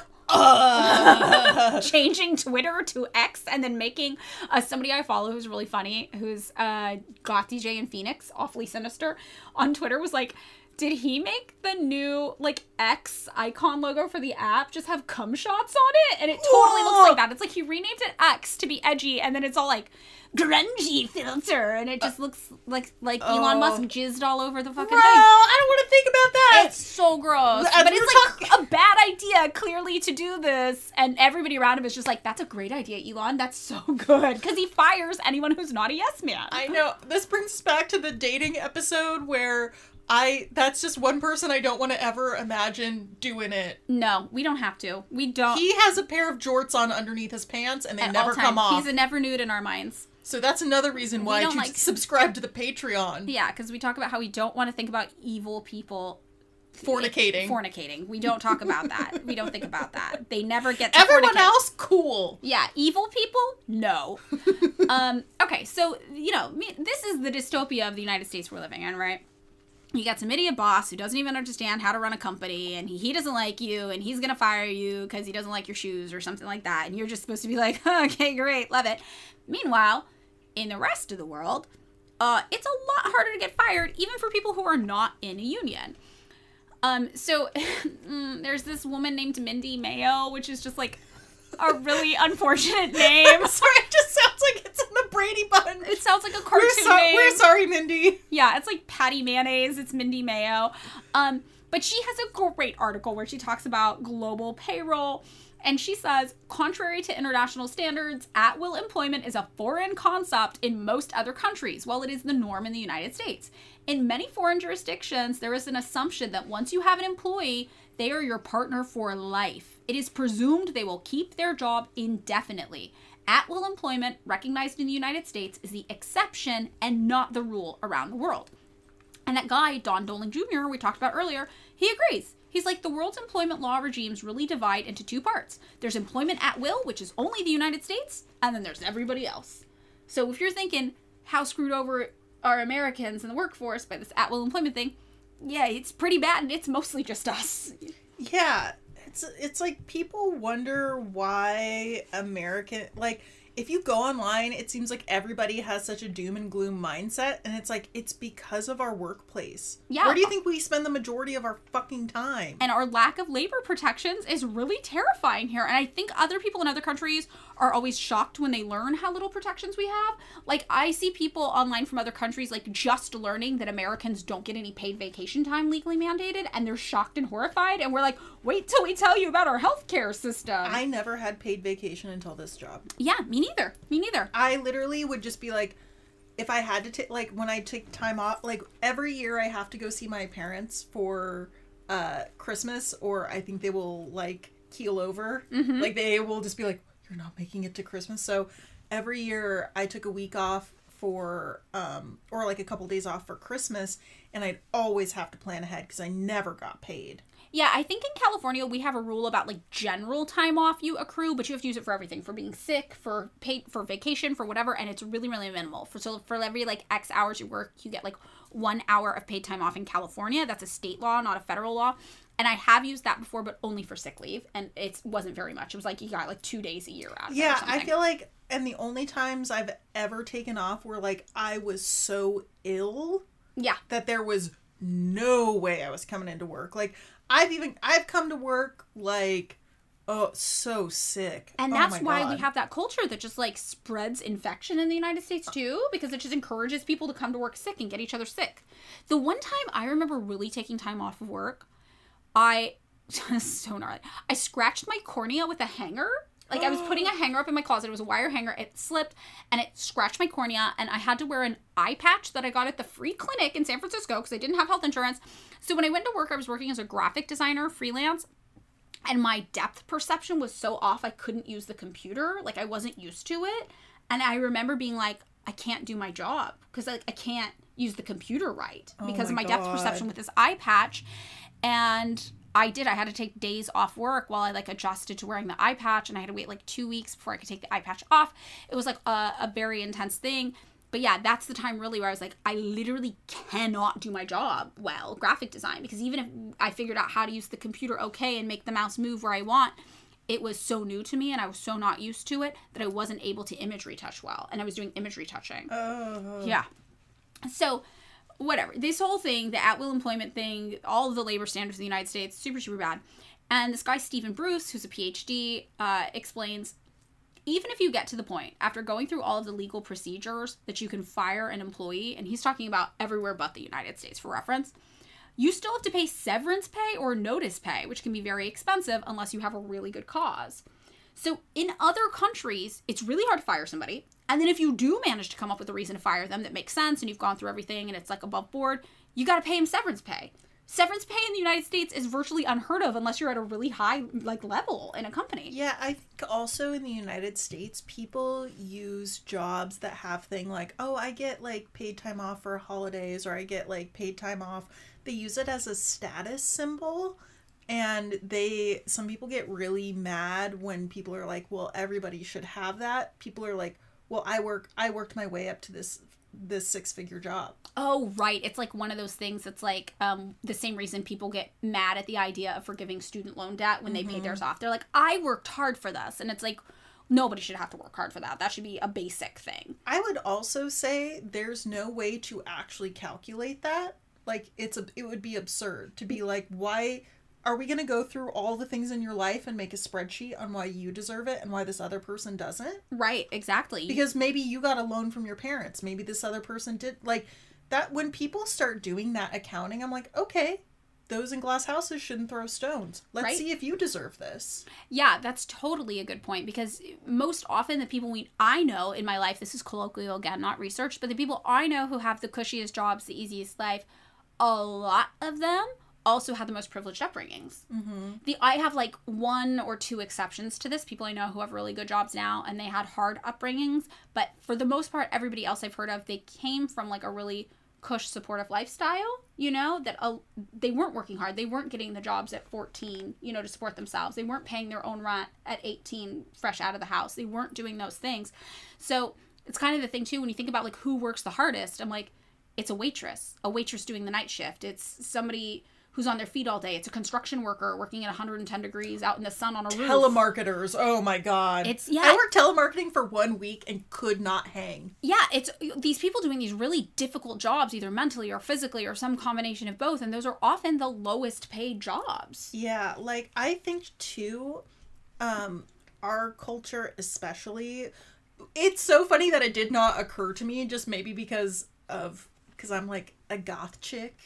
Uh. Changing Twitter to X and then making uh, somebody I follow who's really funny, who's uh, Goth D J in Phoenix, awfully sinister, on Twitter was like, did he make the new, like, X icon logo for the app just have cum shots on it? And it totally Whoa. looks like that. It's like he renamed it X to be edgy, and then it's all, like, grungy filter, and it just looks like like Oh. Elon Musk jizzed all over the fucking Bro, thing. I don't want to think about that. It's so gross. As But we're it's, like, talking- a bad idea, clearly, to do this, and everybody around him is just like, that's a great idea, Elon. That's so good. Because he fires anyone who's not a yes man. I know. This brings us back to the dating episode where I, that's just one person I don't want to ever imagine doing it. No, we don't have to. We don't. He has a pair of jorts on underneath his pants and they At never all come times. off. He's a never nude in our minds. So that's another reason We why don't to like- subscribe to the Patreon. Yeah, because we talk about how we don't want to think about evil people Fornicating. fornicating. We don't talk about that. We don't think about that. They never get to Everyone fornicate. else, cool. Yeah, evil people? No. um, okay, so, you know, me, this is the dystopia of the United States we're living in, right? You got some idiot boss who doesn't even understand how to run a company, and he, he doesn't like you, and he's going to fire you because he doesn't like your shoes or something like that, and you're just supposed to be like, okay, great, love it. Meanwhile, in the rest of the world, uh, it's a lot harder to get fired, even for people who are not in a union. Um, so mm, there's this woman named Mindy Mayo, which is just like a really unfortunate name. I'm sorry, it just sounds like it's in the Brady Bunch. It sounds like a cartoon We're, so- name. we're sorry, Mindy. Yeah, it's like Patty Mayonnaise. It's Mindy Mayo. Um, but she has a great article where she talks about global payroll. And she says, contrary to international standards, at-will employment is a foreign concept in most other countries, while it is the norm in the United States. In many foreign jurisdictions, there is an assumption that once you have an employee, they are your partner for life. It is presumed they will keep their job indefinitely. At-will employment, recognized in the United States, is the exception and not the rule around the world. And that guy, Don Doling Junior, we talked about earlier, he agrees. He's like, the world's employment law regimes really divide into two parts. There's employment at will, which is only the United States, and then there's everybody else. So if you're thinking, how screwed over are Americans in the workforce by this at will employment thing, yeah, it's pretty bad, and it's mostly just us. Yeah, it's it's like people wonder why American, like, if you go online, it seems like everybody has such a doom and gloom mindset, and it's like, it's because of our workplace. Yeah. Where do you think we spend the majority of our fucking time? And our lack of labor protections is really terrifying here. And I think other people in other countries are always shocked when they learn how little protections we have. Like, I see people online from other countries, like, just learning that Americans don't get any paid vacation time legally mandated, and they're shocked and horrified. And we're like, wait till we tell you about our healthcare system. I never had paid vacation until this job. Yeah, me neither. Me neither. I literally would just be like, if I had to take, like, when I take time off, like, every year I have to go see my parents for uh, Christmas, or I think they will, like, keel over. Mm-hmm. Like, they will just be like, you're not making it to Christmas. So every year I took a week off for, um, or like a couple days off for Christmas, and I'd always have to plan ahead because I never got paid. Yeah, I think in California we have a rule about like general time off you accrue, but you have to use it for everything, for being sick, for paid, for vacation, for whatever, and it's really, really minimal. For so for every like X hours you work, you get like one hour of paid time off in California. That's a state law, not a federal law. And I have used that before, but only for sick leave, and it wasn't very much. It was like you got like two days a year out of it or Yeah, I something. feel like, and the only times I've ever taken off were like I was so ill Yeah. that there was no way I was coming into work. Like, I've even, I've come to work, like, oh, so sick. And oh that's why God. we have that culture that just, like, spreads infection in the United States, too, because it just encourages people to come to work sick and get each other sick. The one time I remember really taking time off of work, I, so gnarly, I scratched my cornea with a hanger. Like, I was putting a hanger up in my closet. It was a wire hanger. It slipped, and it scratched my cornea, and I had to wear an eye patch that I got at the free clinic in San Francisco because I didn't have health insurance. So when I went to work, I was working as a graphic designer, freelance, and my depth perception was so off, I couldn't use the computer. Like, I wasn't used to it. And I remember being like, I can't do my job because, like, I can't use the computer right because oh of my God. depth perception with this eye patch. And I did. I had to take days off work while I, like, adjusted to wearing the eye patch, and I had to wait, like, two weeks before I could take the eye patch off. It was, like, a, a very intense thing. But, yeah, that's the time, really, where I was like, I literally cannot do my job well, graphic design, because even if I figured out how to use the computer okay and make the mouse move where I want, it was so new to me, and I was so not used to it that I wasn't able to image retouch well, and I was doing image retouching. Oh. Yeah. So, whatever. This whole thing, the at-will employment thing, all of the labor standards in the United States, super, super bad. And this guy, Stephen Bruce, who's a P H D, uh, explains, even if you get to the point, after going through all of the legal procedures, that you can fire an employee, and he's talking about everywhere but the United States for reference, you still have to pay severance pay or notice pay, which can be very expensive unless you have a really good cause. So in other countries, it's really hard to fire somebody. And then if you do manage to come up with a reason to fire them that makes sense and you've gone through everything and it's, like, above board, you got to pay them severance pay. Severance pay in the United States is virtually unheard of unless you're at a really high, like, level in a company. Yeah, I think also in the United States, people use jobs that have thing like, oh, I get, like, paid time off for holidays, or I get, like, paid time off. They use it as a status symbol. And they, some people get really mad when people are like, well, everybody should have that. People are like, well, I work, I worked my way up to this, this six figure job. Oh, right. It's like one of those things that's like um, the same reason people get mad at the idea of forgiving student loan debt when mm-hmm. they pay theirs off. They're like, I worked hard for this. And it's like, nobody should have to work hard for that. That should be a basic thing. I would also say there's no way to actually calculate that. Like, it's a, it would be absurd to be like, why... Are we going to go through all the things in your life and make a spreadsheet on why you deserve it and why this other person doesn't? Right, exactly. Because maybe you got a loan from your parents. Maybe this other person did. Like, that, when people start doing that accounting, I'm like, okay, those in glass houses shouldn't throw stones. Let's right? see if you deserve this. Yeah, that's totally a good point, because most often the people we I know in my life, this is colloquial again, not research, but the people I know who have the cushiest jobs, the easiest life, a lot of them also had the most privileged upbringings. Mm-hmm. The I have like one or two exceptions to this. People I know who have really good jobs now and they had hard upbringings, but for the most part, everybody else I've heard of, they came from like a really cush supportive lifestyle, you know, that uh, they weren't working hard. They weren't getting the jobs at fourteen, you know, to support themselves. They weren't paying their own rent at eighteen, fresh out of the house. They weren't doing those things. So it's kind of the thing too, when you think about like who works the hardest, I'm like, it's a waitress, a waitress doing the night shift. It's somebody who's on their feet all day. It's a construction worker working at one hundred ten degrees out in the sun on a roof. Telemarketers. Oh my God. It's, yeah. I worked telemarketing for one week and could not hang. Yeah, it's these people doing these really difficult jobs, either mentally or physically or some combination of both. And those are often the lowest paid jobs. Yeah, like I think too, um, our culture especially, it's so funny that it did not occur to me, just maybe because of, because I'm like a goth chick.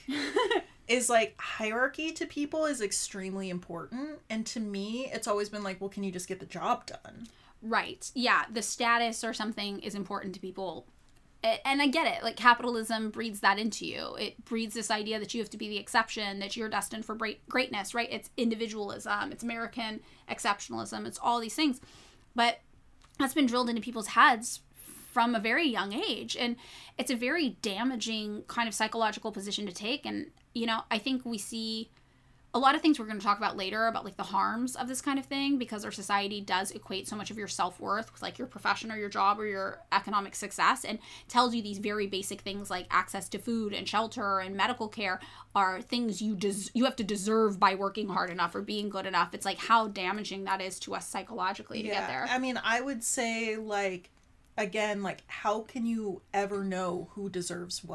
Is like hierarchy to people is extremely important. And to me, it's always been like, well, can you just get the job done? Right. Yeah. The status or something is important to people. And I get it. Like capitalism breeds that into you. It breeds this idea that you have to be the exception, that you're destined for greatness, right? It's individualism. It's American exceptionalism. It's all these things. But that's been drilled into people's heads from a very young age. And it's a very damaging kind of psychological position to take. And, you know, I think we see a lot of things we're going to talk about later about like the harms of this kind of thing, because our society does equate so much of your self-worth with like your profession or your job or your economic success, and tells you these very basic things like access to food and shelter and medical care are things you des- you have to deserve by working hard enough or being good enough. It's like how damaging that is to us psychologically to yeah, get there. I mean, I would say like, again, like how can you ever know who deserves what?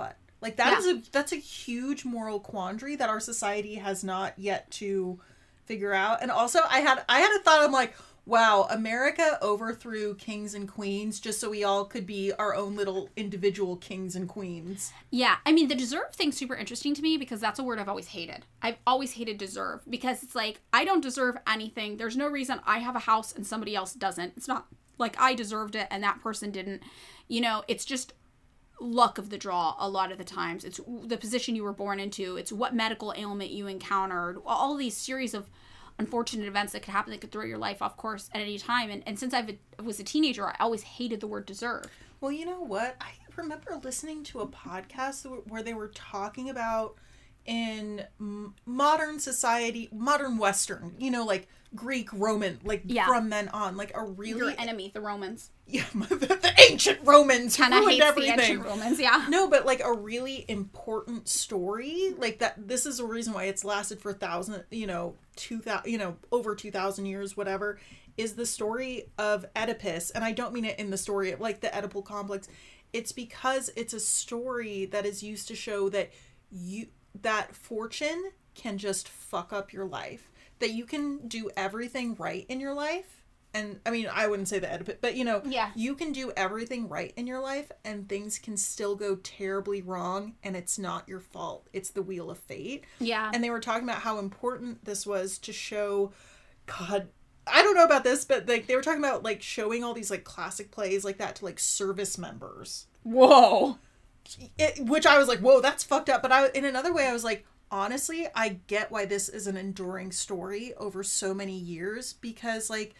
Like that Yeah. is a that's a huge moral quandary that our society has not yet to figure out. And also I had I had a thought, I'm like, wow, America overthrew kings and queens just so we all could be our own little individual kings and queens. Yeah, I mean, the deserve thing's super interesting to me because that's a word I've always hated. I've always hated deserve because it's like, I don't deserve anything. There's no reason I have a house and somebody else doesn't. It's not like I deserved it and that person didn't. You know, it's just luck of the draw a lot of the times. It's the position you were born into. It's what medical ailment you encountered. All these series of unfortunate events that could happen that could throw your life off course at any time. And, and since I was a teenager, I always hated the word deserve. Well, you know what? I remember listening to a podcast where they were talking about in m- modern society, modern Western, you know, like Greek, Roman, like Yeah. from then on, like a really... Your enemy, the Romans. Yeah, the, the ancient Romans Hannah ruined hates everything. the ancient Romans, yeah. No, but like a really important story, like that. This is a reason why it's lasted for thousand, you know, two thousand, you know, over two thousand years, whatever. Is the story of Oedipus, and I don't mean it in the story of like the Oedipal complex. It's because it's a story that is used to show that you that fortune can just fuck up your life. That you can do everything right in your life. And I mean, I wouldn't say the Oedipus, but you know, Yeah. you can do everything right in your life and things can still go terribly wrong and it's not your fault. It's the wheel of fate. Yeah. And they were talking about how important this was to show, God, I don't know about this, but like they were talking about like showing all these like classic plays like that to like service members. Whoa. It, which I was like, whoa, that's fucked up. But I, in another way, I was like, honestly, I get why this is an enduring story over so many years because like,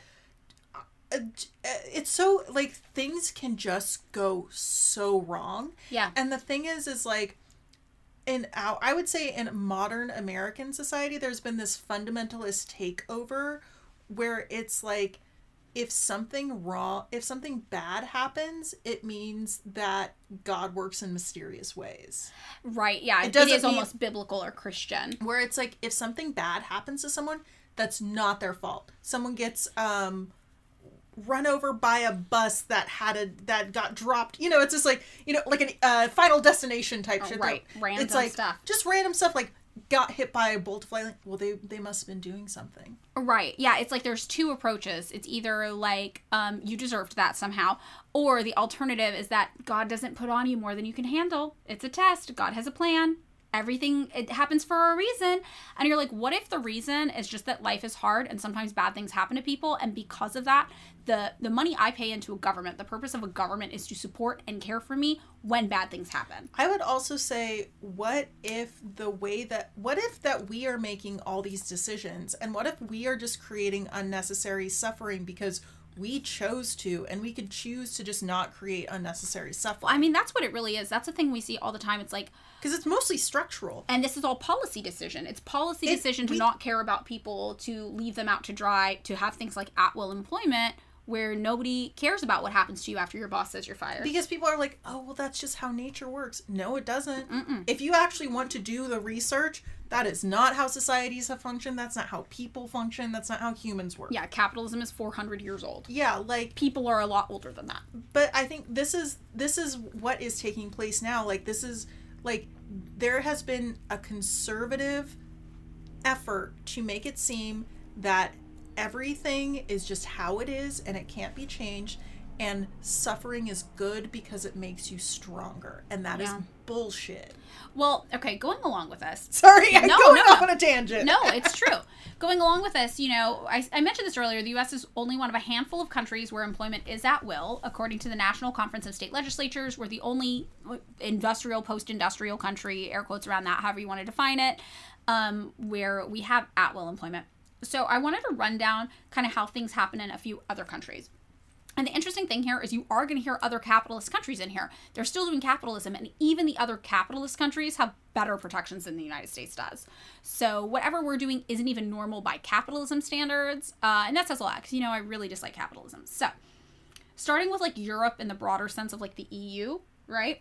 it's so like things can just go so wrong. Yeah. And the thing is is like in our, I would say in modern American society there's been this fundamentalist takeover where it's like if something wrong if something bad happens it means that God works in mysterious ways. Right, yeah. It It, doesn't is mean- almost biblical or Christian. Where it's like if something bad happens to someone that's not their fault. Someone gets um run over by a bus that had a that got dropped, you know, it's just like, you know, like a uh, Final Destination type Oh, shit. right. That- Random it's like stuff. just random stuff like got hit by a bolt of lightning. Well, they they must have been doing something. Right. Yeah, it's like there's two approaches. It's either like um you deserved that somehow, or the alternative is that God doesn't put on you more than you can handle. It's a test. God has a plan. Everything, it happens for a reason. And you're like, what if the reason is just that life is hard and sometimes bad things happen to people, and because of that, the the money I pay into a government, the purpose of a government is to support and care for me when bad things happen. I would also say, what if the way that, what if that we are making all these decisions, and what if we are just creating unnecessary suffering because we chose to, and we could choose to just not create unnecessary suffering? I mean, that's what it really is. That's the thing we see all the time. It's like, Because it's mostly structural. and this is all policy decision. It's policy It- decision to we- not care about people, to leave them out to dry, to have things like at-will employment where nobody cares about what happens to you after your boss says you're fired. Because people are like, oh, well, that's just how nature works. No, it doesn't. Mm-mm. If you actually want to do the research, that is not how societies have functioned. That's not how people function. That's not how humans work. Yeah, capitalism is four hundred years old. Yeah, like, People are a lot older than that. but I think this is this is what is taking place now. Like, this is like there has been a conservative effort to make it seem that everything is just how it is and it can't be changed, and suffering is good because it makes you stronger, and that is Yeah. bullshit. Well, okay, going along with this. Sorry, I'm No, going no, off no. on a tangent. No, it's true. Going along with this, you know, I, I mentioned this earlier, the U S is only one of a handful of countries where employment is at will. According to the National Conference of State Legislatures, we're the only industrial, post-industrial country, air quotes around that, however you want to define it, um, where we have at-will employment. So I wanted to run down kind of how things happen in a few other countries. And the interesting thing here is you are going to hear other capitalist countries in here. They're still doing capitalism, and even the other capitalist countries have better protections than the United States does. So whatever we're doing isn't even normal by capitalism standards, uh, and that says a lot, because, you know, I really dislike capitalism. So starting with, like, Europe in the broader sense of, like, the E U, right?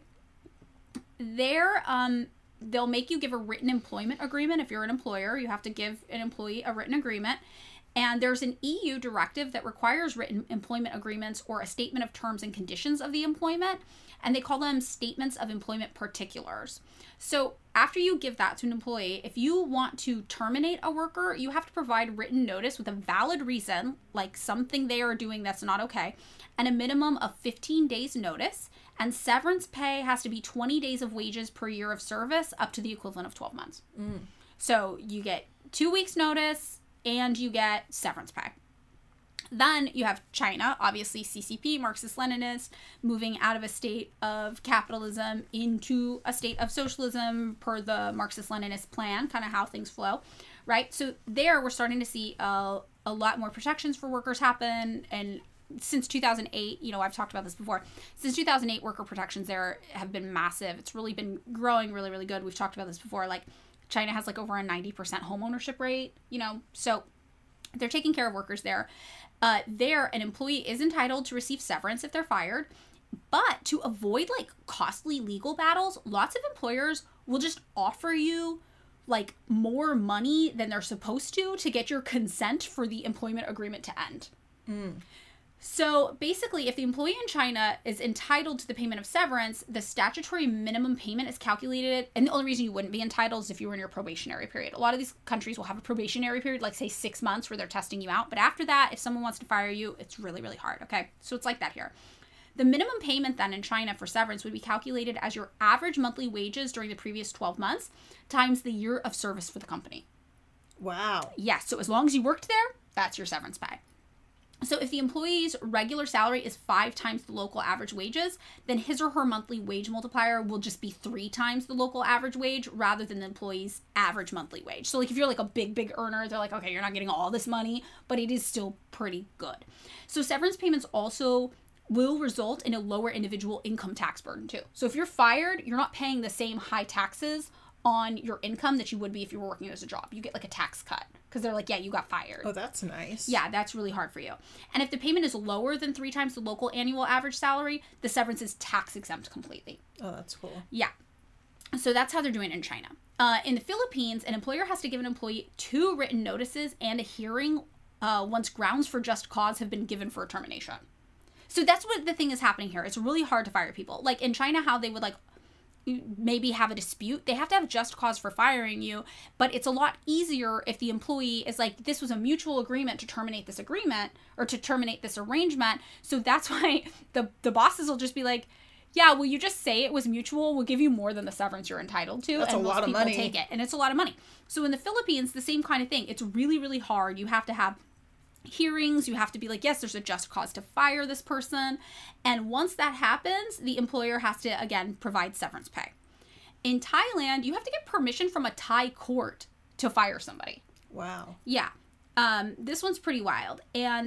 They're, um... they'll make you give a written employment agreement. If you're an employer, you have to give an employee a written agreement. And there's an E U directive that requires written employment agreements or a statement of terms and conditions of the employment. And they call them statements of employment particulars. So after you give that to an employee, if you want to terminate a worker, you have to provide written notice with a valid reason, like something they are doing that's not okay, and a minimum of fifteen days notice. And severance pay has to be twenty days of wages per year of service, up to the equivalent of twelve months. Mm. So you get two weeks notice and you get severance pay. Then you have China, obviously C C P, Marxist-Leninist, moving out of a state of capitalism into a state of socialism per the Marxist-Leninist plan, kind of how things flow, right? So there we're starting to see a, a lot more protections for workers happen. And since two thousand eight, you know, I've talked about this before, since two thousand eight, worker protections there have been massive. It's really been growing really, really good. We've talked about this before. Like China has like over a ninety percent home ownership rate, you know, so they're taking care of workers there. Uh, there, an employee is entitled to receive severance if they're fired, but to avoid like costly legal battles, lots of employers will just offer you like more money than they're supposed to to get your consent for the employment agreement to end. Mm. So basically, if the employee in China is entitled to the payment of severance, the statutory minimum payment is calculated. And the only reason you wouldn't be entitled is if you were in your probationary period. A lot of these countries will have a probationary period, like say six months where they're testing you out. But after that, if someone wants to fire you, it's really, really hard. Okay. So it's like that here. The minimum payment then in China for severance would be calculated as your average monthly wages during the previous twelve months times the year of service for the company. Wow. Yes. Yeah, so as long as you worked there, that's your severance pay. So if the employee's regular salary is five times the local average wages, then his or her monthly wage multiplier will just be three times the local average wage rather than the employee's average monthly wage. So like if you're like a big, big earner, they're like, okay, you're not getting all this money, but it is still pretty good. So severance payments also will result in a lower individual income tax burden too. So if you're fired, you're not paying the same high taxes on your income that you would be if you were working as a job. You get like a tax cut because they're like, yeah, you got fired. Oh, that's nice. Yeah, that's really hard for you. And if the payment is lower than three times the local annual average salary, the severance is tax exempt completely. Oh, that's cool. Yeah. So that's how they're doing it in China. Uh, in the Philippines, an employer has to give an employee two written notices and a hearing uh, once grounds for just cause have been given for a termination. So that's what the thing is happening here. It's really hard to fire people. Like in China, how they would like maybe have a dispute, they have to have just cause for firing you, but it's a lot easier if the employee is like, this was a mutual agreement to terminate this agreement or to terminate this arrangement. So that's why the the bosses will just be like, yeah, will you just say it was mutual? We'll give you more than the severance you're entitled to. That's and a most lot of people money. Take it. And it's a lot of money. So in the Philippines, the same kind of thing. It's really, really hard. You have to have hearings. You have to be like, yes, there's a just cause to fire this person. And once that happens, the employer has to, again, provide severance pay. In Thailand, you have to get permission from a Thai court to fire somebody. Wow. Yeah. Um, this one's pretty wild. And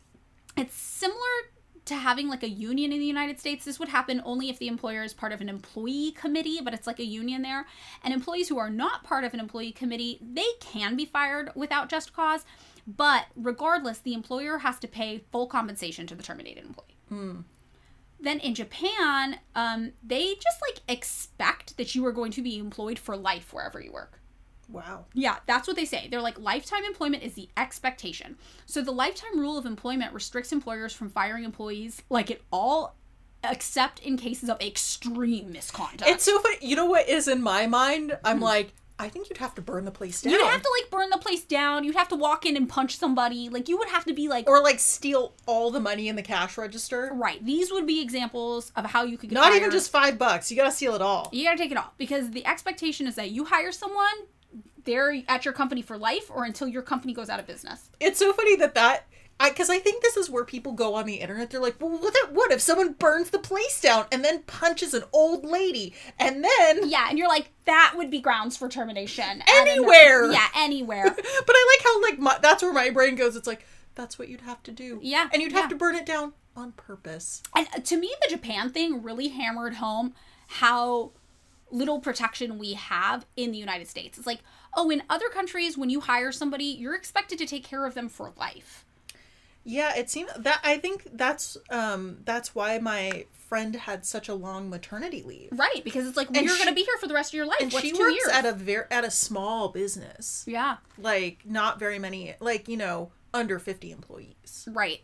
it's similar to having like a union in the United States. This would happen only if the employer is part of an employee committee, but it's like a union there. And employees who are not part of an employee committee, they can be fired without just cause. But regardless, the employer has to pay full compensation to the terminated employee. Hmm. Then in Japan, um, they just like expect that you are going to be employed for life wherever you work. Wow. Yeah, that's what they say. They're like, lifetime employment is the expectation. So the lifetime rule of employment restricts employers from firing employees like it all, except in cases of extreme misconduct. It's so funny. You know what is in my mind? I'm mm-hmm. like, I think you'd have to burn the place down. You'd have to, like, burn the place down. You'd have to walk in and punch somebody. Like, you would have to be, like... Or, like, steal all the money in the cash register. Right. These would be examples of how you could get Not fired. even just five bucks. You gotta steal it all. You gotta take it all. Because the expectation is that you hire someone, they're at your company for life or until your company goes out of business. It's so funny that that... Because I, I think this is where people go on the internet. They're like, well, what, what if someone burns the place down and then punches an old lady? And then... Yeah, and you're like, that would be grounds for termination. Anywhere! Yeah, anywhere. But I like how, like, my, that's where my brain goes. It's like, that's what you'd have to do. Yeah. And you'd yeah. have to burn it down on purpose. And to me, the Japan thing really hammered home how little protection we have in the United States. It's like, oh, in other countries, when you hire somebody, you're expected to take care of them for life. Yeah, it seems that I think that's um that's why my friend had such a long maternity leave. Right, because it's like, well, you're going to be here for the rest of your life. And What's she two works years? at a very at a small business. Yeah. Like not very many, like, you know, under fifty employees. Right.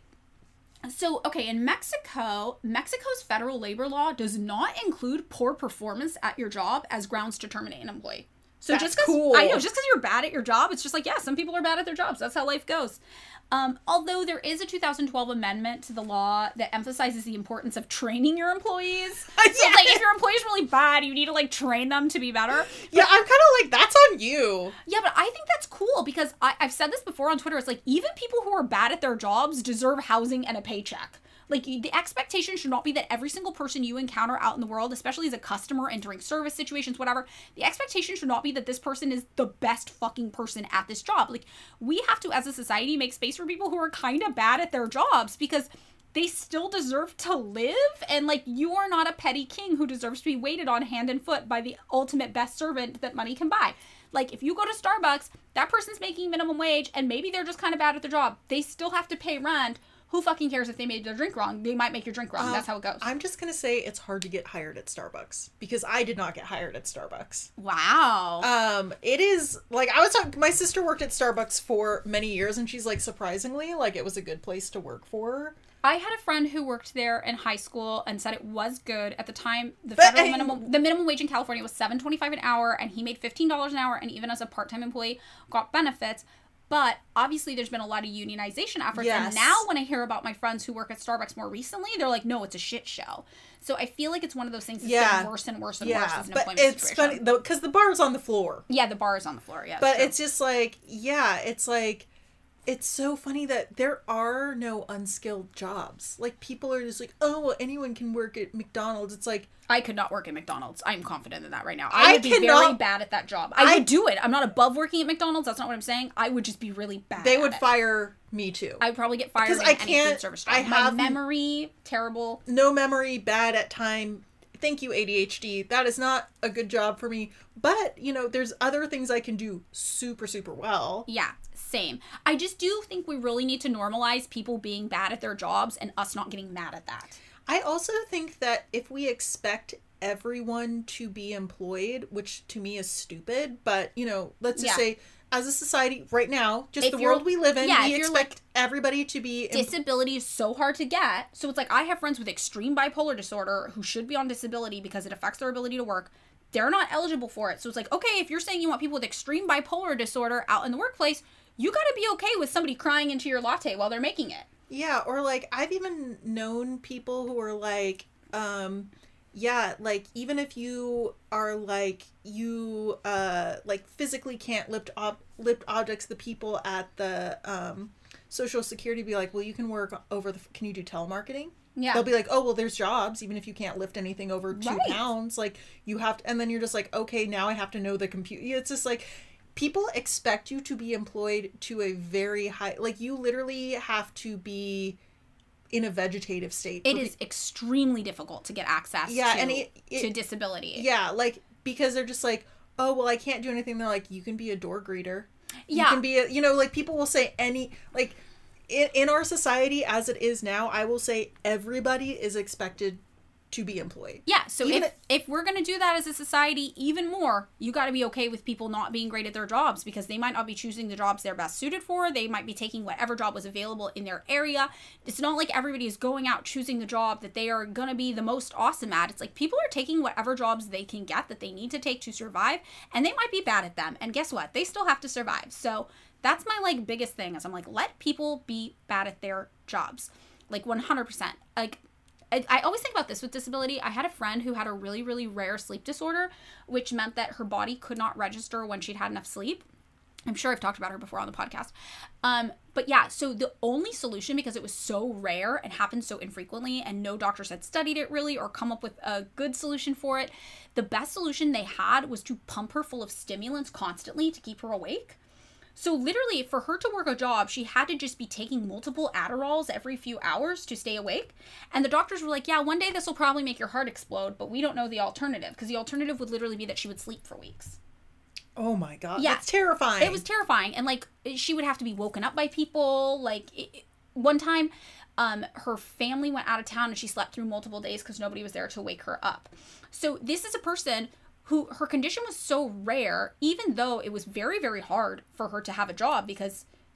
So, okay, in Mexico, Mexico's federal labor law does not include poor performance at your job as grounds to terminate an employee. So That's just because cool. I know, just because you're bad at your job, it's just like, yeah, some people are bad at their jobs. That's how life goes. Um, although there is a two thousand twelve amendment to the law that emphasizes the importance of training your employees. So Yeah. like, if your employee's really bad, you need to like train them to be better. Yeah, I'm kind of like, that's on you. Yeah, but I think that's cool because I, I've said this before on Twitter. It's like, even people who are bad at their jobs deserve housing and a paycheck. Like, the expectation should not be that every single person you encounter out in the world, especially as a customer entering service situations, whatever, the expectation should not be that this person is the best fucking person at this job. Like, we have to, as a society, make space for people who are kind of bad at their jobs because they still deserve to live. And, like, you are not a petty king who deserves to be waited on hand and foot by the ultimate best servant that money can buy. Like, if you go to Starbucks, that person's making minimum wage and maybe they're just kind of bad at their job. They still have to pay rent. Who fucking cares if they made their drink wrong? They might make your drink wrong. Uh, That's how it goes. I'm just going to say it's hard to get hired at Starbucks because I did not get hired at Starbucks. Wow. Um, it is like I was talking, my sister worked at Starbucks for many years and she's like, surprisingly, like it was a good place to work for. I had a friend who worked there in high school and said it was good. At the time, the But, federal I- minimum the minimum wage in California was seven twenty-five an hour, and he made fifteen dollars an hour, and even as a part-time employee, got benefits. But obviously, there's been a lot of unionization efforts, Yes. and now when I hear about my friends who work at Starbucks more recently, they're like, "No, it's a shit show." So I feel like it's one of those things that's Yeah. getting worse and worse and worse Yeah, as an but employment it's situation. funny though because the bar's on the floor. Yeah, the bar is on the floor. Yeah, But true. it's just like, yeah, it's like, it's so funny that there are no unskilled jobs. Like, people are just like, oh, well, anyone can work at McDonald's. It's like, I could not work at McDonald's. I'm confident in that right now. I I would be very cannot- bad at that job. I, I- would do it. I'm not above working at McDonald's. That's not what I'm saying. I would just be really bad. they at would it. fire me too. I would probably get fired 'Cause in I any can't- food service job. I My have- memory, terrible. No memory, bad at time. Thank you, A D H D. That is not a good job for me. But, you know, there's other things I can do super, super well. Yeah, same. I just do think we really need to normalize people being bad at their jobs and us not getting mad at that. I also think that if we expect everyone to be employed, which to me is stupid, but, you know, let's just Yeah. say, as a society right now, just If the you're- world we live in, yeah, we if you're, expect everybody to be em- Disability is so hard to get. So it's like I have friends with extreme bipolar disorder who should be on disability because it affects their ability to work. They're not eligible for it. So it's like, okay, if you're saying you want people with extreme bipolar disorder out in the workplace, you got to be okay with somebody crying into your latte while they're making it. Yeah, or like I've even known people who are like, um, yeah, like even if you are like you uh like physically can't lift ob- lift objects, the people at the um Social Security be like, well, you can work over the. Can you do telemarketing? Yeah. They'll be like, oh, well, there's jobs even if you can't lift anything over two Right. pounds. Like you have to, and then you're just like, okay, now I have to know the computer. It's just like. People expect you to be employed to a very high, like you literally have to be in a vegetative state. It for is extremely difficult to get access Yeah, to, and it- it- to disability. pe- Yeah, like because they're just like, oh, well, I can't do anything. They're like, you can be a door greeter. You Yeah. can be a, you know, like people will say any, like in, in our society as it is now, I will say everybody is expected to be employed. Yeah, so Even if, if we're going to do that as a society even more, you got to be okay with people not being great at their jobs because they might not be choosing the jobs they're best suited for. They might be taking whatever job was available in their area. It's not like everybody is going out choosing the job that they are going to be the most awesome at. It's like people are taking whatever jobs they can get that they need to take to survive, and they might be bad at them. And guess what? They still have to survive. So that's my like biggest thing is I'm like, let people be bad at their jobs. Like one hundred percent. Like I, I always think about this with disability. I had a friend who had a really, really rare sleep disorder, which meant that her body could not register when she'd had enough sleep. I'm sure I've talked about her before on the podcast. Um, but yeah, so the only solution, because it was so rare and happened so infrequently and no doctors had studied it really or come up with a good solution for it, the best solution they had was to pump her full of stimulants constantly to keep her awake. So literally, for her to work a job, she had to just be taking multiple Adderalls every few hours to stay awake. And the doctors were like, yeah, one day this will probably make your heart explode, but we don't know the alternative. Because the alternative would literally be that she would sleep for weeks. Oh my God. Yeah. That's terrifying. It was terrifying. And, like, she would have to be woken up by people. Like, it, one time, um, her family went out of town and she slept through multiple days because nobody was there to wake her up. So this is a person who her condition was so rare, even though it was very, very hard for her to have a job because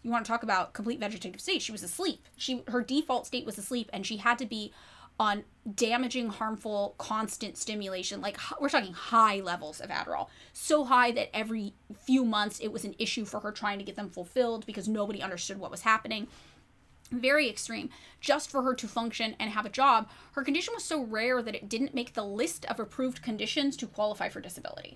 you want to talk about complete vegetative state, she was asleep. She her default state was asleep, and she had to be on damaging, harmful, constant stimulation. Like, we're talking high levels of Adderall. So high that every few months it was an issue for her trying to get them fulfilled because nobody understood what was happening. Very extreme. Just for her to function and have a job, her condition was so rare that it didn't make the list of approved conditions to qualify for disability.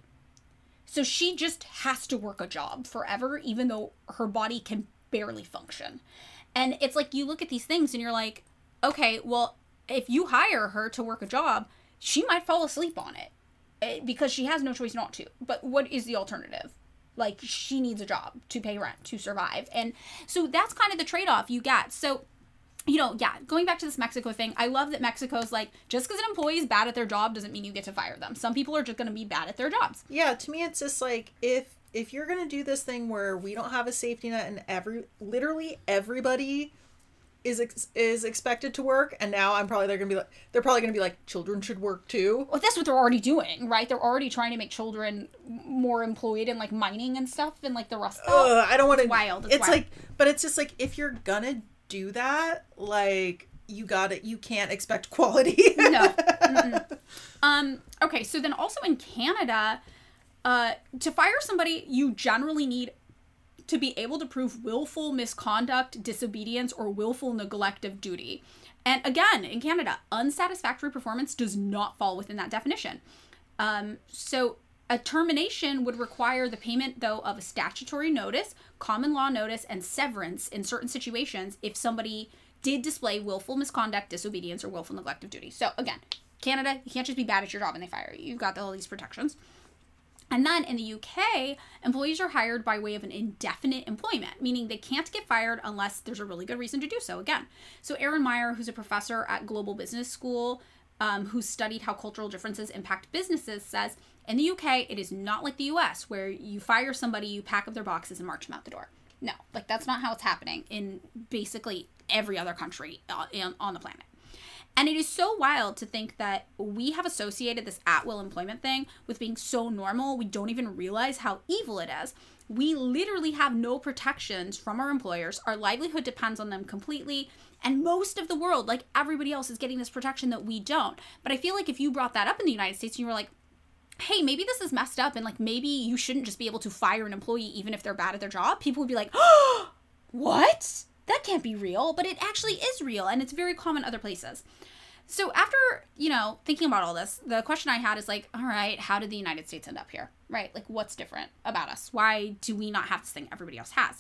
So she just has to work a job forever, even though her body can barely function. And it's like, you look at these things and you're like, okay, well, if you hire her to work a job, she might fall asleep on it because she has no choice not to. But what is the alternative? Like, she needs a job to pay rent, to survive. And so that's kind of the trade-off you get. So, you know, yeah, going back to this Mexico thing, I love that Mexico's like, just because an employee is bad at their job doesn't mean you get to fire them. Some people are just going to be bad at their jobs. Yeah, to me, it's just like, if if you're going to do this thing where we don't have a safety net and every literally everybody is ex- is expected to work, and now I'm probably they're gonna be like they're probably gonna be like, children should work too. Well, that's what they're already doing, right? They're already trying to make children more employed in like mining and stuff and like the Rust Belt. Ugh, I don't want to. Wild. It's, it's wild. like, but it's just like, if you're gonna do that, like, you got it. You can't expect quality. No. Mm-mm. Um. Okay. So then, also in Canada, uh, to fire somebody, you generally need to be able to prove willful misconduct, disobedience, or willful neglect of duty. And again, in Canada, unsatisfactory performance does not fall within that definition. Um, so a termination would require the payment, though, of a statutory notice, common law notice, and severance in certain situations if somebody did display willful misconduct, disobedience, or willful neglect of duty. So again, Canada, you can't just be bad at your job and they fire you. You've got all these protections. And then in the U K, employees are hired by way of an indefinite employment, meaning they can't get fired unless there's a really good reason to do so again. So Aaron Meyer, who's a professor at Global Business School, um, who studied how cultural differences impact businesses, says, in the U K, it is not like the U S, where you fire somebody, you pack up their boxes and march them out the door. No, like, that's not how it's happening in basically every other country on the planet. And it is so wild to think that we have associated this at-will employment thing with being so normal, we don't even realize how evil it is. We literally have no protections from our employers. Our livelihood depends on them completely. And most of the world, like everybody else, is getting this protection that we don't. But I feel like if you brought that up in the United States and you were like, hey, maybe this is messed up and like maybe you shouldn't just be able to fire an employee even if they're bad at their job, people would be like, oh, what? That can't be real. But it actually is real, and it's very common other places. So after, you know, thinking about all this, the question I had is like, all right, how did the United States end up here? Right? Like, what's different about us? Why do we not have this thing everybody else has?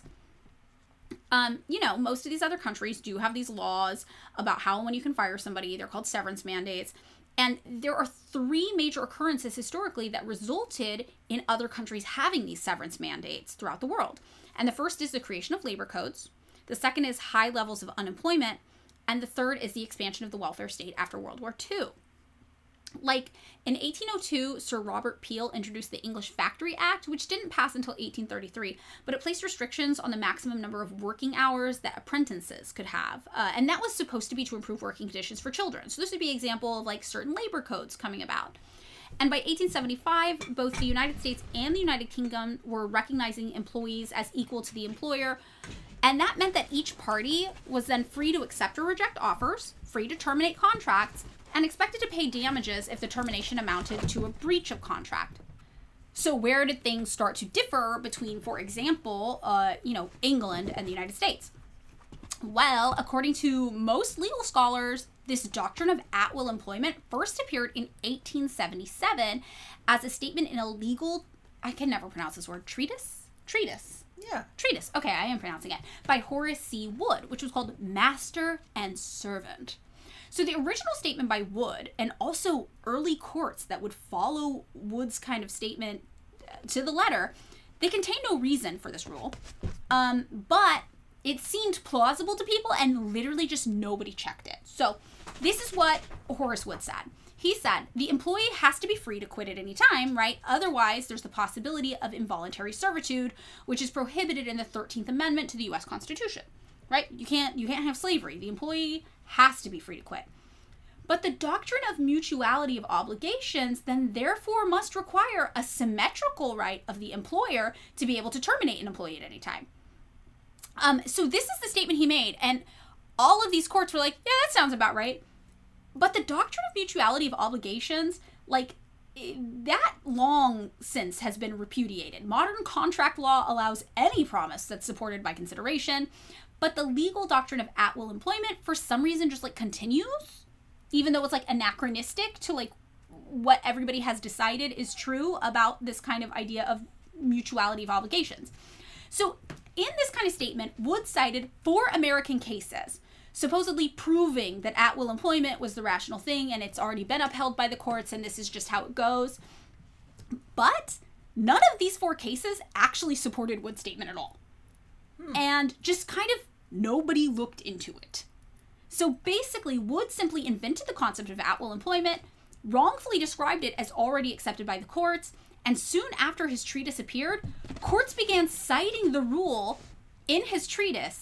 Um, you know, most of these other countries do have these laws about how and when you can fire somebody. They're called severance mandates. And there are three major occurrences historically that resulted in other countries having these severance mandates throughout the world. And the first is the creation of labor codes. The second is high levels of unemployment. And the third is the expansion of the welfare state after World War Two. Like, in eighteen oh two, Sir Robert Peel introduced the English Factory Act, which didn't pass until eighteen thirty-three, but it placed restrictions on the maximum number of working hours that apprentices could have. Uh, and that was supposed to be to improve working conditions for children. So this would be an example of, like, certain labor codes coming about. And by eighteen seventy-five, both the United States and the United Kingdom were recognizing employees as equal to the employer. And that meant that each party was then free to accept or reject offers, free to terminate contracts, and expected to pay damages if the termination amounted to a breach of contract. So where did things start to differ between, for example, uh, you know, England and the United States? Well, according to most legal scholars, this doctrine of at-will employment first appeared in eighteen seventy-seven as a statement in a legal, I can never pronounce this word, treatise? Treatise. Yeah. Treatise. Okay, I am pronouncing it. By Horace C. Wood, which was called Master and Servant. So the original statement by Wood, and also early courts that would follow Wood's kind of statement to the letter, they contained no reason for this rule. Um, but it seemed plausible to people, and literally just nobody checked it. So this is what Horace Wood said. He said, the employee has to be free to quit at any time, right? Otherwise, there's the possibility of involuntary servitude, which is prohibited in the thirteenth Amendment to the U S Constitution, right? You can't, you can't have slavery. The employee has to be free to quit. But the doctrine of mutuality of obligations then therefore must require a symmetrical right of the employer to be able to terminate an employee at any time. Um, so this is the statement he made, and all of these courts were like, yeah, that sounds about right. But the doctrine of mutuality of obligations, like, that long since has been repudiated. Modern contract law allows any promise that's supported by consideration, but the legal doctrine of at-will employment, for some reason, just, like, continues, even though it's, like, anachronistic to, like, what everybody has decided is true about this kind of idea of mutuality of obligations. So, in this kind of statement, Wood cited four American cases, supposedly proving that at-will employment was the rational thing and it's already been upheld by the courts and this is just how it goes. But none of these four cases actually supported Wood's statement at all. Hmm. And just kind of nobody looked into it. So basically, Wood simply invented the concept of at-will employment, wrongfully described it as already accepted by the courts, and soon after his treatise appeared, courts began citing the rule in his treatise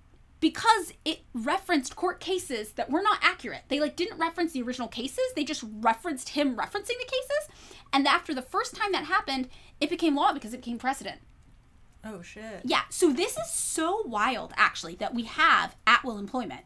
because it referenced court cases that were not accurate. They like didn't reference the original cases. They just referenced him referencing the cases. And after the first time that happened, it became law because it became precedent. Oh, shit. Yeah. So this is so wild, actually, that we have at-will employment.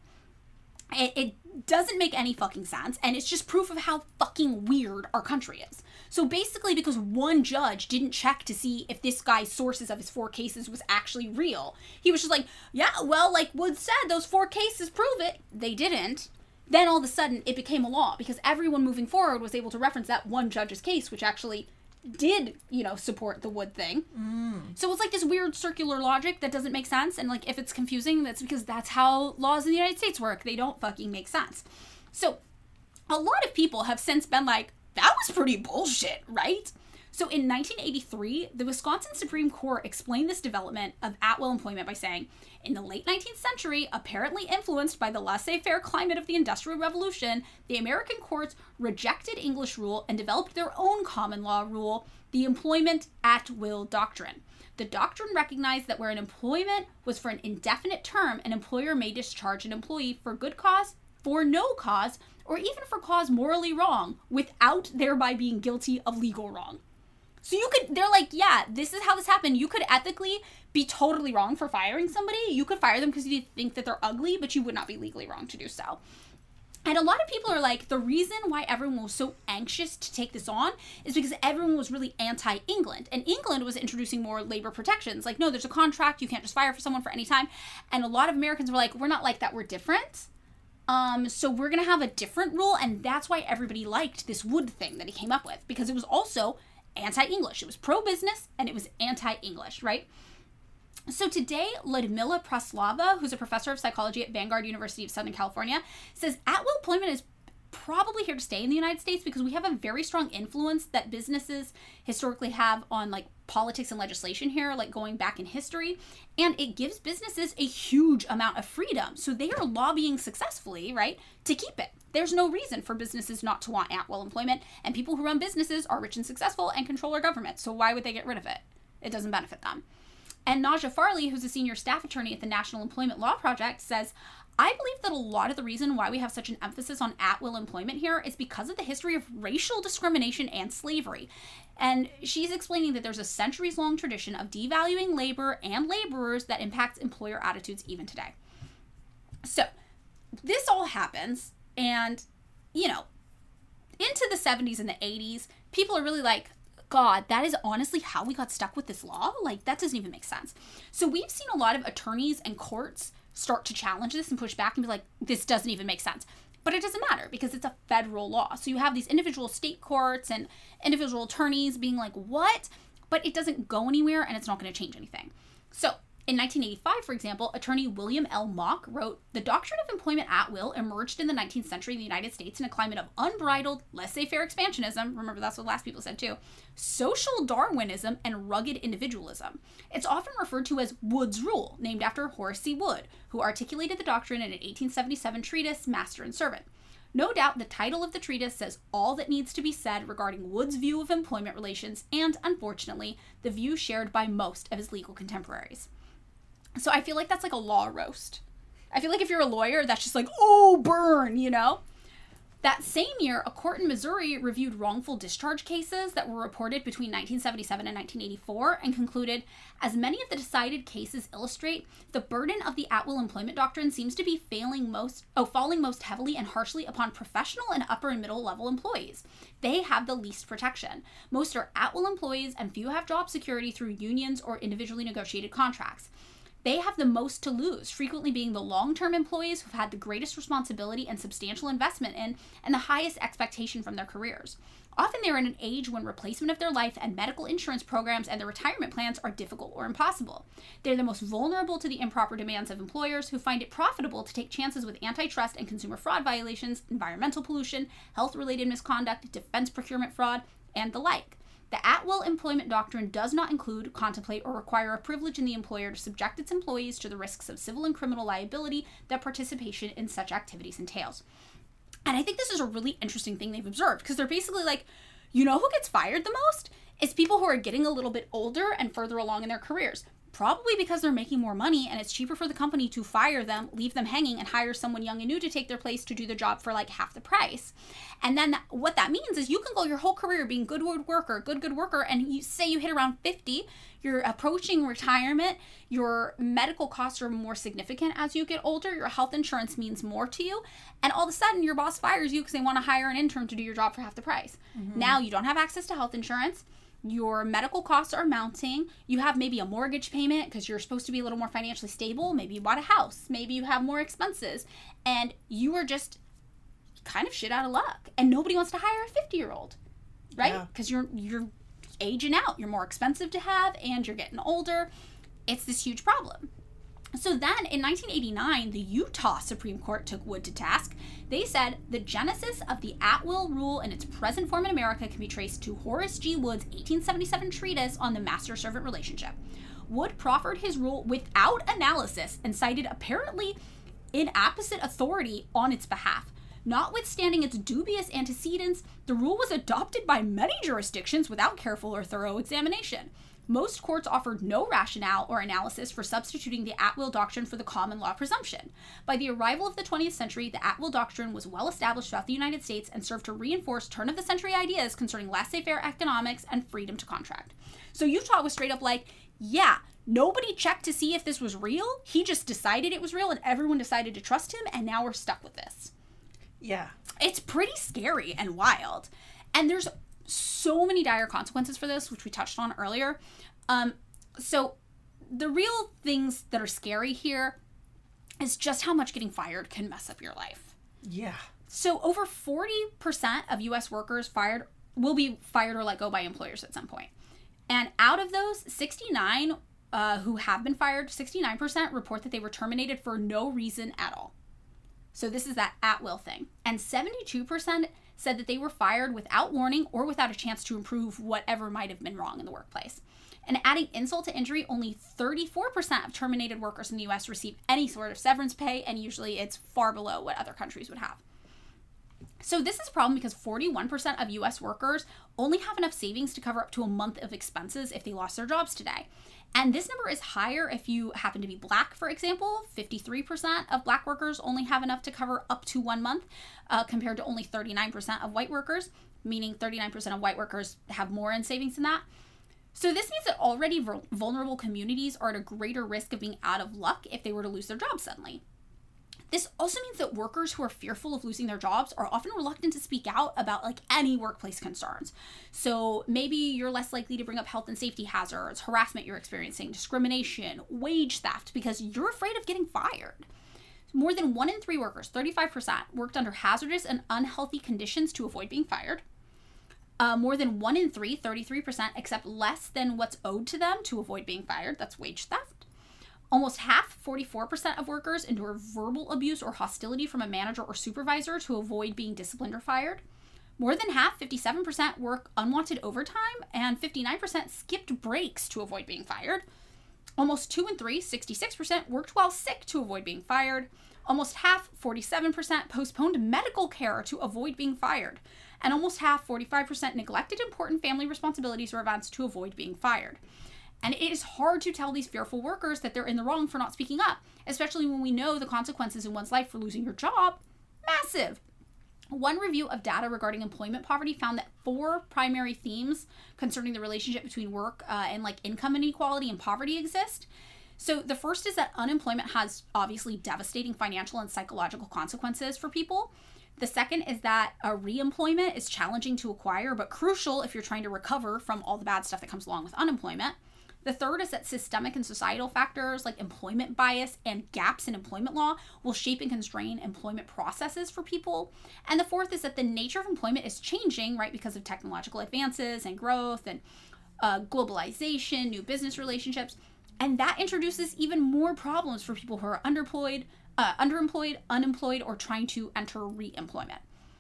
It, it doesn't make any fucking sense. And it's just proof of how fucking weird our country is. So basically, because one judge didn't check to see if this guy's sources of his four cases was actually real, he was just like, yeah, well, like Wood said, those four cases prove it. They didn't. Then all of a sudden, it became a law because everyone moving forward was able to reference that one judge's case, which actually did, you know, support the Wood thing. Mm. So it's like this weird circular logic that doesn't make sense. And like, if it's confusing, that's because that's how laws in the United States work. They don't fucking make sense. So a lot of people have since been like, that was pretty bullshit, right? So in nineteen eighty-three, the Wisconsin Supreme Court explained this development of at-will employment by saying, in the late nineteenth century, apparently influenced by the laissez-faire climate of the Industrial Revolution, the American courts rejected English rule and developed their own common law rule, the employment at-will doctrine. The doctrine recognized that where an employment was for an indefinite term, an employer may discharge an employee for good cause, for no cause, or even for cause morally wrong, without thereby being guilty of legal wrong. So you could, they're like, yeah, this is how this happened. You could ethically be totally wrong for firing somebody. You could fire them because you think that they're ugly, but you would not be legally wrong to do so. And a lot of people are like, the reason why everyone was so anxious to take this on is because everyone was really anti-England. And England was introducing more labor protections. Like, no, there's a contract. You can't just fire for someone for any time. And a lot of Americans were like, we're not like that. We're different. Um, so we're going to have a different rule. And that's why everybody liked this Wood thing that he came up with. Because it was also anti-English. It was pro-business and it was anti-English, right? So today, Ludmila Praslava, who's a professor of psychology at Vanguard University of Southern California, says at-will employment is probably here to stay in the United States because we have a very strong influence that businesses historically have on like politics and legislation here, like going back in history. And it gives businesses a huge amount of freedom. So they are lobbying successfully, right, to keep it. There's no reason for businesses not to want at-will employment. And people who run businesses are rich and successful and control our government. So why would they get rid of it? It doesn't benefit them. And Naja Farley, who's a senior staff attorney at the National Employment Law Project, says, I believe that a lot of the reason why we have such an emphasis on at-will employment here is because of the history of racial discrimination and slavery. And she's explaining that there's a centuries-long tradition of devaluing labor and laborers that impacts employer attitudes even today. So this all happens, and, you know, into the seventies and the eighties, people are really like, God, that is honestly how we got stuck with this law? Like, that doesn't even make sense. So we've seen a lot of attorneys and courts start to challenge this and push back and be like, this doesn't even make sense. But it doesn't matter because it's a federal law. So you have these individual state courts and individual attorneys being like, what? But it doesn't go anywhere and it's not going to change anything. So in nineteen eighty-five, for example, attorney William L. Mock wrote, the doctrine of employment at will emerged in the nineteenth century in the United States in a climate of unbridled, laissez-faire expansionism. Remember, that's what last people said too. Social Darwinism and rugged individualism. It's often referred to as Wood's Rule, named after Horace C. Wood, who articulated the doctrine in an eighteen seventy-seven treatise, Master and Servant. No doubt the title of the treatise says all that needs to be said regarding Wood's view of employment relations and, unfortunately, the view shared by most of his legal contemporaries. So I feel like that's like a law roast. I feel like if you're a lawyer, that's just like, oh, burn, you know? That same year, a court in Missouri reviewed wrongful discharge cases that were reported between nineteen seventy-seven and nineteen eighty-four and concluded, as many of the decided cases illustrate, the burden of the at-will employment doctrine seems to be failing most, oh, falling most heavily and harshly upon professional and upper and middle level employees. They have the least protection. Most are at-will employees and few have job security through unions or individually negotiated contracts. They have the most to lose, frequently being the long-term employees who've had the greatest responsibility and substantial investment in and the highest expectation from their careers. Often they're in an age when replacement of their life and medical insurance programs and their retirement plans are difficult or impossible. They're the most vulnerable to the improper demands of employers who find it profitable to take chances with antitrust and consumer fraud violations, environmental pollution, health-related misconduct, defense procurement fraud, and the like. The at-will employment doctrine does not include, contemplate, or require a privilege in the employer to subject its employees to the risks of civil and criminal liability that participation in such activities entails. And I think this is a really interesting thing they've observed, because they're basically like, you know who gets fired the most? It's people who are getting a little bit older and further along in their careers. Probably because they're making more money and it's cheaper for the company to fire them, leave them hanging, and hire someone young and new to take their place to do the job for like half the price. And then what that means is you can go your whole career being good, good worker, good, good worker, and you say you hit around fifty, you're approaching retirement, your medical costs are more significant as you get older, your health insurance means more to you, and all of a sudden your boss fires you because they want to hire an intern to do your job for half the price. Mm-hmm. Now you don't have access to health insurance. Your medical costs are mounting. You have maybe a mortgage payment because you're supposed to be a little more financially stable. Maybe you bought a house. Maybe you have more expenses. And you are just kind of shit out of luck. And nobody wants to hire a fifty-year-old, right? Because yeah. you're you're aging out. You're more expensive to have and you're getting older. It's this huge problem. So then in nineteen eighty-nine, the Utah Supreme Court took Wood to task. They said the genesis of the at-will rule in its present form in America can be traced to Horace G. Wood's eighteen seventy-seven treatise on the master-servant relationship. Wood proffered his rule without analysis and cited apparently inapposite authority on its behalf. Notwithstanding its dubious antecedents, the rule was adopted by many jurisdictions without careful or thorough examination. Most courts offered no rationale or analysis for substituting the at-will doctrine for the common law presumption. By the arrival of the twentieth century, the at-will doctrine was well established throughout the United States and served to reinforce turn-of-the-century ideas concerning laissez-faire economics and freedom to contract. So Utah was straight up like, yeah, nobody checked to see if this was real. He just decided it was real and everyone decided to trust him, and now we're stuck with this. Yeah. It's pretty scary and wild. And there's so many dire consequences for this, which we touched on earlier. Um, so the real things that are scary here is just how much getting fired can mess up your life. Yeah. So over forty percent of U S workers fired will be fired or let go by employers at some point. And out of those, sixty-nine uh, who have been fired, sixty-nine percent report that they were terminated for no reason at all. So this is that at-will thing. And seventy-two percent said that they were fired without warning or without a chance to improve whatever might have been wrong in the workplace. And adding insult to injury, only thirty-four percent of terminated workers in the U S receive any sort of severance pay, and usually it's far below what other countries would have. So this is a problem because forty-one percent of U S workers only have enough savings to cover up to a month of expenses if they lost their jobs today. And this number is higher if you happen to be Black, for example. fifty-three percent of Black workers only have enough to cover up to one month, uh, compared to only thirty-nine percent of white workers, meaning thirty-nine percent of white workers have more in savings than that. So this means that already vulnerable communities are at a greater risk of being out of luck if they were to lose their jobs suddenly. This also means that workers who are fearful of losing their jobs are often reluctant to speak out about like any workplace concerns. So maybe you're less likely to bring up health and safety hazards, harassment you're experiencing, discrimination, wage theft, because you're afraid of getting fired. More than one in three workers, thirty-five percent, worked under hazardous and unhealthy conditions to avoid being fired. Uh, more than one in three, thirty-three percent, accept less than what's owed to them to avoid being fired. That's wage theft. Almost half, forty-four percent of workers, endure verbal abuse or hostility from a manager or supervisor to avoid being disciplined or fired. More than half, fifty-seven percent, work unwanted overtime, and fifty-nine percent skipped breaks to avoid being fired. Almost two in three, sixty-six percent, worked while sick to avoid being fired. Almost half, forty-seven percent, postponed medical care to avoid being fired. And almost half, forty-five percent, neglected important family responsibilities or events to avoid being fired. And it is hard to tell these fearful workers that they're in the wrong for not speaking up, especially when we know the consequences in one's life for losing your job, massive. One review of data regarding employment poverty found that four primary themes concerning the relationship between work uh, and like income inequality and poverty exist. So the first is that unemployment has obviously devastating financial and psychological consequences for people. The second is that a reemployment is challenging to acquire, but crucial if you're trying to recover from all the bad stuff that comes along with unemployment. The third is that systemic and societal factors like employment bias and gaps in employment law will shape and constrain employment processes for people. And the fourth is that the nature of employment is changing, right, because of technological advances and growth and uh, globalization, new business relationships. And that introduces even more problems for people who are underemployed, uh, underemployed, unemployed, or trying to enter reemployment.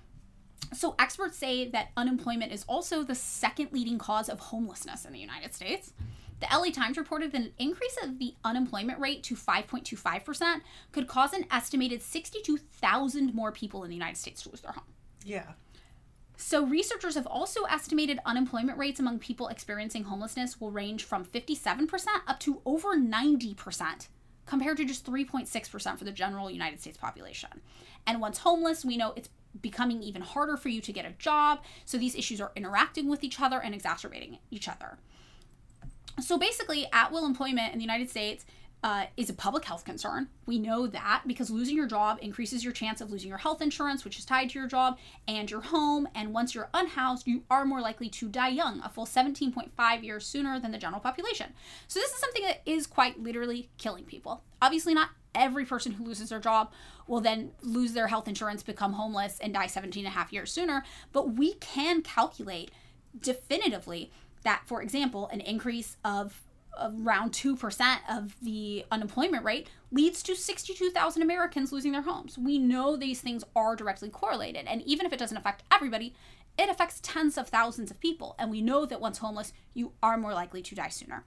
So experts say that unemployment is also the second leading cause of homelessness in the United States. The L A Times reported that an increase of the unemployment rate to five point two five percent could cause an estimated sixty-two thousand more people in the United States to lose their home. Yeah. So researchers have also estimated unemployment rates among people experiencing homelessness will range from fifty-seven percent up to over ninety percent, compared to just three point six percent for the general United States population. And once homeless, we know it's becoming even harder for you to get a job, so these issues are interacting with each other and exacerbating each other. So basically, at-will employment in the United States uh, is a public health concern. We know that because losing your job increases your chance of losing your health insurance, which is tied to your job, and your home. And once you're unhoused, you are more likely to die young, a full seventeen point five years sooner than the general population. So this is something that is quite literally killing people. Obviously, not every person who loses their job will then lose their health insurance, become homeless, and die seventeen and a half years sooner. But we can calculate definitively that, for example, an increase of around two percent of the unemployment rate leads to sixty-two thousand Americans losing their homes. We know these things are directly correlated. And even if it doesn't affect everybody, it affects tens of thousands of people. And we know that once homeless, you are more likely to die sooner.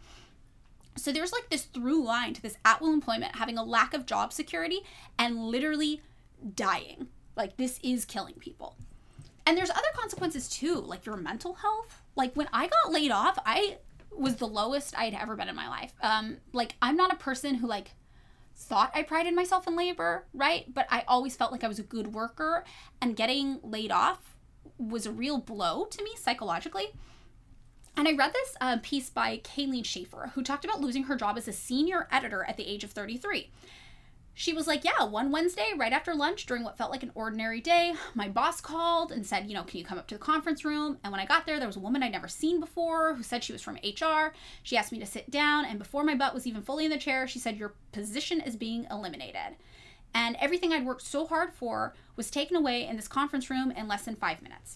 So there's like this through line to this at-will employment having a lack of job security and literally dying. Like, this is killing people. And there's other consequences too, like your mental health. Like when I got laid off, I was the lowest I had ever been in my life. Um, like I'm not a person who like thought I prided myself in labor, right? But I always felt like I was a good worker, and getting laid off was a real blow to me psychologically. And I read this uh, piece by Kayleen Schaefer, who talked about losing her job as a senior editor at the age of thirty-three. She was like, yeah, one Wednesday, right after lunch, during what felt like an ordinary day, my boss called and said, you know, can you come up to the conference room? And when I got there, there was a woman I'd never seen before who said she was from H R. She asked me to sit down, and before my butt was even fully in the chair, she said, your position is being eliminated. And everything I'd worked so hard for was taken away in this conference room in less than five minutes.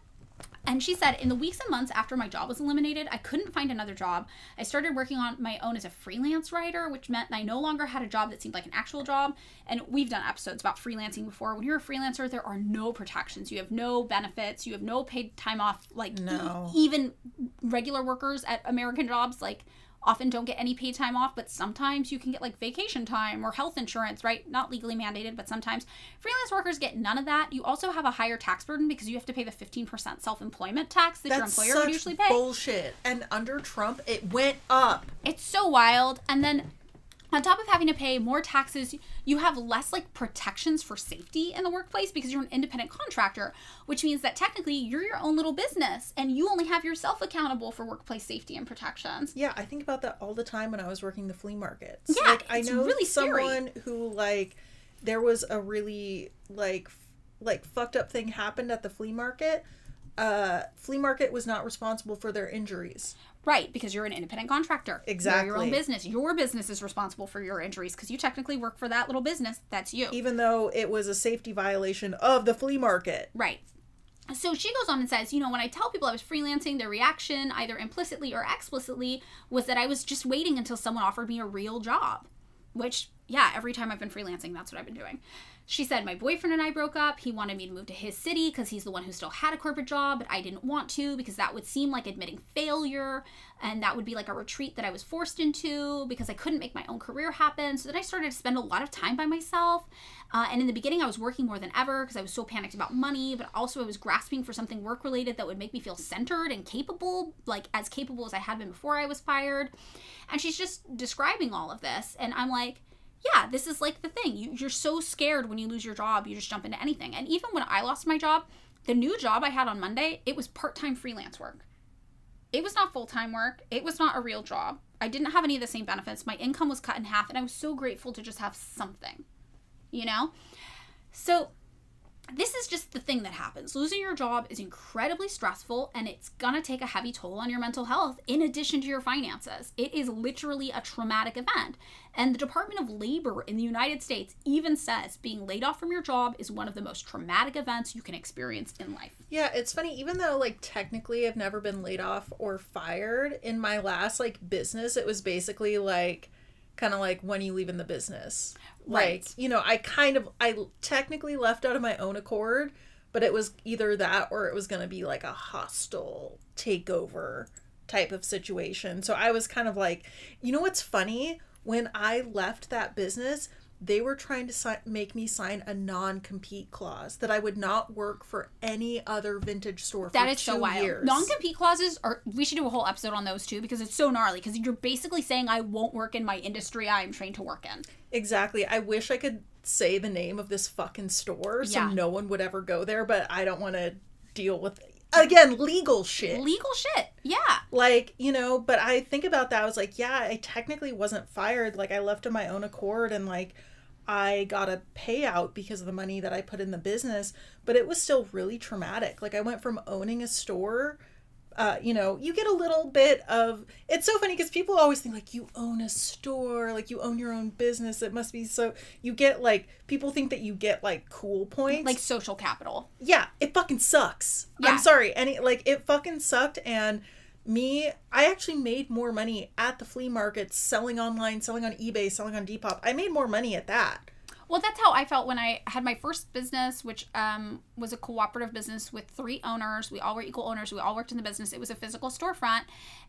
And she said, in the weeks and months after my job was eliminated, I couldn't find another job. I started working on my own as a freelance writer, which meant I no longer had a job that seemed like an actual job. And we've done episodes about freelancing before. When you're a freelancer, there are no protections. You have no benefits. You have no paid time off. Like no. e- even regular workers at American jobs, like often don't get any paid time off, but sometimes you can get like vacation time or health insurance, right? Not legally mandated, but sometimes. Freelance workers get none of that. You also have a higher tax burden because you have to pay the fifteen percent self-employment tax that That's your employer would usually pay. Bullshit. And under Trump, it went up. It's so wild. And then on top of having to pay more taxes, you have less like protections for safety in the workplace because you're an independent contractor, which means that technically you're your own little business and you only have yourself accountable for workplace safety and protections. Yeah, I think about that all the time when I was working the flea markets. Yeah, like, I it's know really someone scary. who like there was a really like f- like fucked up thing happened at the flea market. Uh, flea market was not responsible for their injuries. Right, because you're an independent contractor. Exactly. You're your own business. Your business is responsible for your injuries because you technically work for that little business. That's you. Even though it was a safety violation of the flea market. Right. So she goes on and says, you know, when I tell people I was freelancing, their reaction, either implicitly or explicitly, was that I was just waiting until someone offered me a real job. Which, yeah, every time I've been freelancing, that's what I've been doing. She said, my boyfriend and I broke up. He wanted me to move to his city because he's the one who still had a corporate job, but I didn't want to because that would seem like admitting failure, and that would be like a retreat that I was forced into because I couldn't make my own career happen. So then I started to spend a lot of time by myself. Uh, and in the beginning, I was working more than ever because I was so panicked about money, but also I was grasping for something work-related that would make me feel centered and capable, like as capable as I had been before I was fired. And she's just describing all of this, and I'm like, yeah, this is like the thing. You, you're so scared when you lose your job, you just jump into anything. And even when I lost my job, the new job I had on Monday, it was part-time freelance work. It was not full-time work. It was not a real job. I didn't have any of the same benefits. My income was cut in half, and I was so grateful to just have something, you know? So this is just the thing that happens. Losing your job is incredibly stressful, and it's gonna take a heavy toll on your mental health in addition to your finances. It is literally a traumatic event. And the Department of Labor in the United States even says being laid off from your job is one of the most traumatic events you can experience in life. Yeah, it's funny, even though, like, technically I've never been laid off or fired, in my last, like, business, it was basically, like, kind of like, when are you leaving the business? Right. Like, you know, I kind of, I technically left out of my own accord, but it was either that or it was going to be like a hostile takeover type of situation. So I was kind of like, you know what's funny? When I left that business, they were trying to si- make me sign a non-compete clause that I would not work for any other vintage store for That is two so wild. years. Non-compete clauses are, we should do a whole episode on those too, because it's so gnarly, because you're basically saying I won't work in my industry I am trained to work in. Exactly. I wish I could say the name of this fucking store so Yeah. no one would ever go there, but I don't want to deal with, again, legal shit. Legal shit. Yeah. Like, you know, but I think about that. I was like, yeah, I technically wasn't fired. Like, I left of my own accord, and, like, I got a payout because of the money that I put in the business, but it was still really traumatic. Like, I went from owning a store, uh, you know, you get a little bit of, it's so funny because people always think, like, you own a store, like, you own your own business. It must be so, you get, like, people think that you get, like, cool points. Like social capital. Yeah, it fucking sucks. Yeah. I'm sorry. Any, like, it fucking sucked, and me, I actually made more money at the flea market, selling online, selling on eBay, selling on Depop. I made more money at that. Well, that's how I felt when I had my first business, which um, was a cooperative business with three owners. We all were equal owners. We all worked in the business. It was a physical storefront.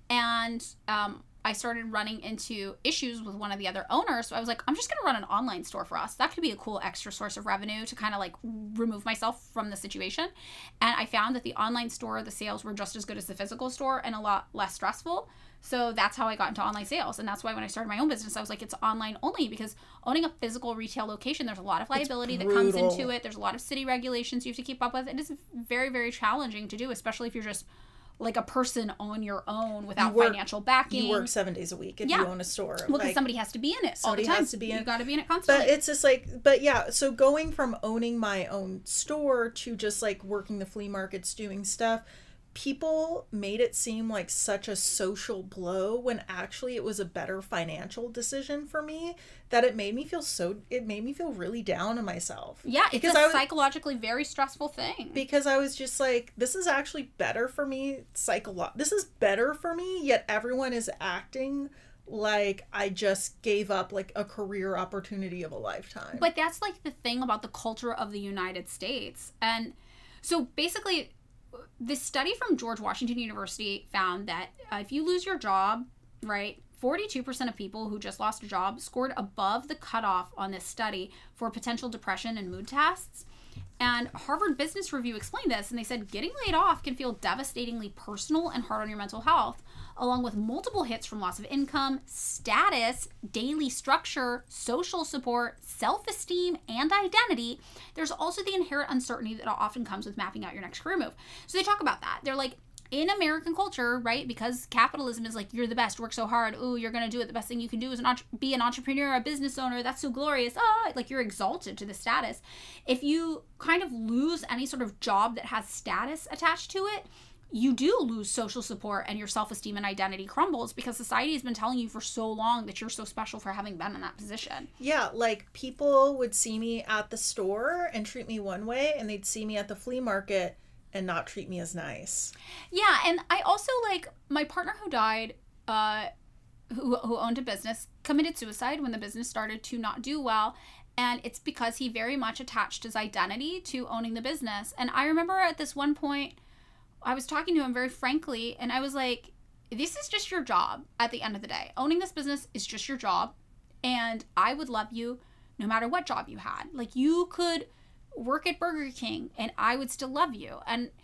And um, I started running into issues with one of the other owners. So I was like, I'm just going to run an online store for us. That could be a cool extra source of revenue to kind of like remove myself from the situation. And I found that the online store, the sales were just as good as the physical store and a lot less stressful. So that's how I got into online sales. And that's why when I started my own business, I was like, it's online only, because owning a physical retail location, there's a lot of liability that comes into it. There's a lot of city regulations you have to keep up with. It is very, very challenging to do, especially if you're just like a person on your own without work, financial backing. You work seven days a week if yeah. you own a store. Well, because like, somebody has to be in it all the somebody time. has to be in You got to be in it constantly. But it's just like, but yeah, so going from owning my own store to just like working the flea markets, doing stuff, people made it seem like such a social blow when actually it was a better financial decision for me, that it made me feel so, it made me feel really down on myself. Yeah, it's because a I was, psychologically very stressful thing. Because I was just like, this is actually better for me psycholo- This is better for me, yet everyone is acting like I just gave up like a career opportunity of a lifetime. But that's like the thing about the culture of the United States. And so basically, this study from George Washington University found that uh, if you lose your job, right, forty-two percent of people who just lost a job scored above the cutoff on this study for potential depression and mood tests. And Harvard Business Review explained this, and they said getting laid off can feel devastatingly personal and hard on your mental health, along with multiple hits from loss of income, status, daily structure, social support, self-esteem, and identity. There's also the inherent uncertainty that often comes with mapping out your next career move. So they talk about that. They're like, in American culture, right, because capitalism is like, you're the best, work so hard, ooh, you're going to do it, the best thing you can do is an entre- be an entrepreneur, a business owner, that's so glorious, ah, like you're exalted to the status. If you kind of lose any sort of job that has status attached to it, you do lose social support and your self-esteem and identity crumbles, because society has been telling you for so long that you're so special for having been in that position. Yeah, like people would see me at the store and treat me one way, and they'd see me at the flea market and not treat me as nice. Yeah, and I also, like, my partner who died, uh, who, who owned a business, committed suicide when the business started to not do well, and it's because he very much attached his identity to owning the business. And I remember at this one point, I was talking to him very frankly, and I was like, this is just your job at the end of the day. Owning this business is just your job, and I would love you no matter what job you had. Like, you could work at Burger King and I would still love you. And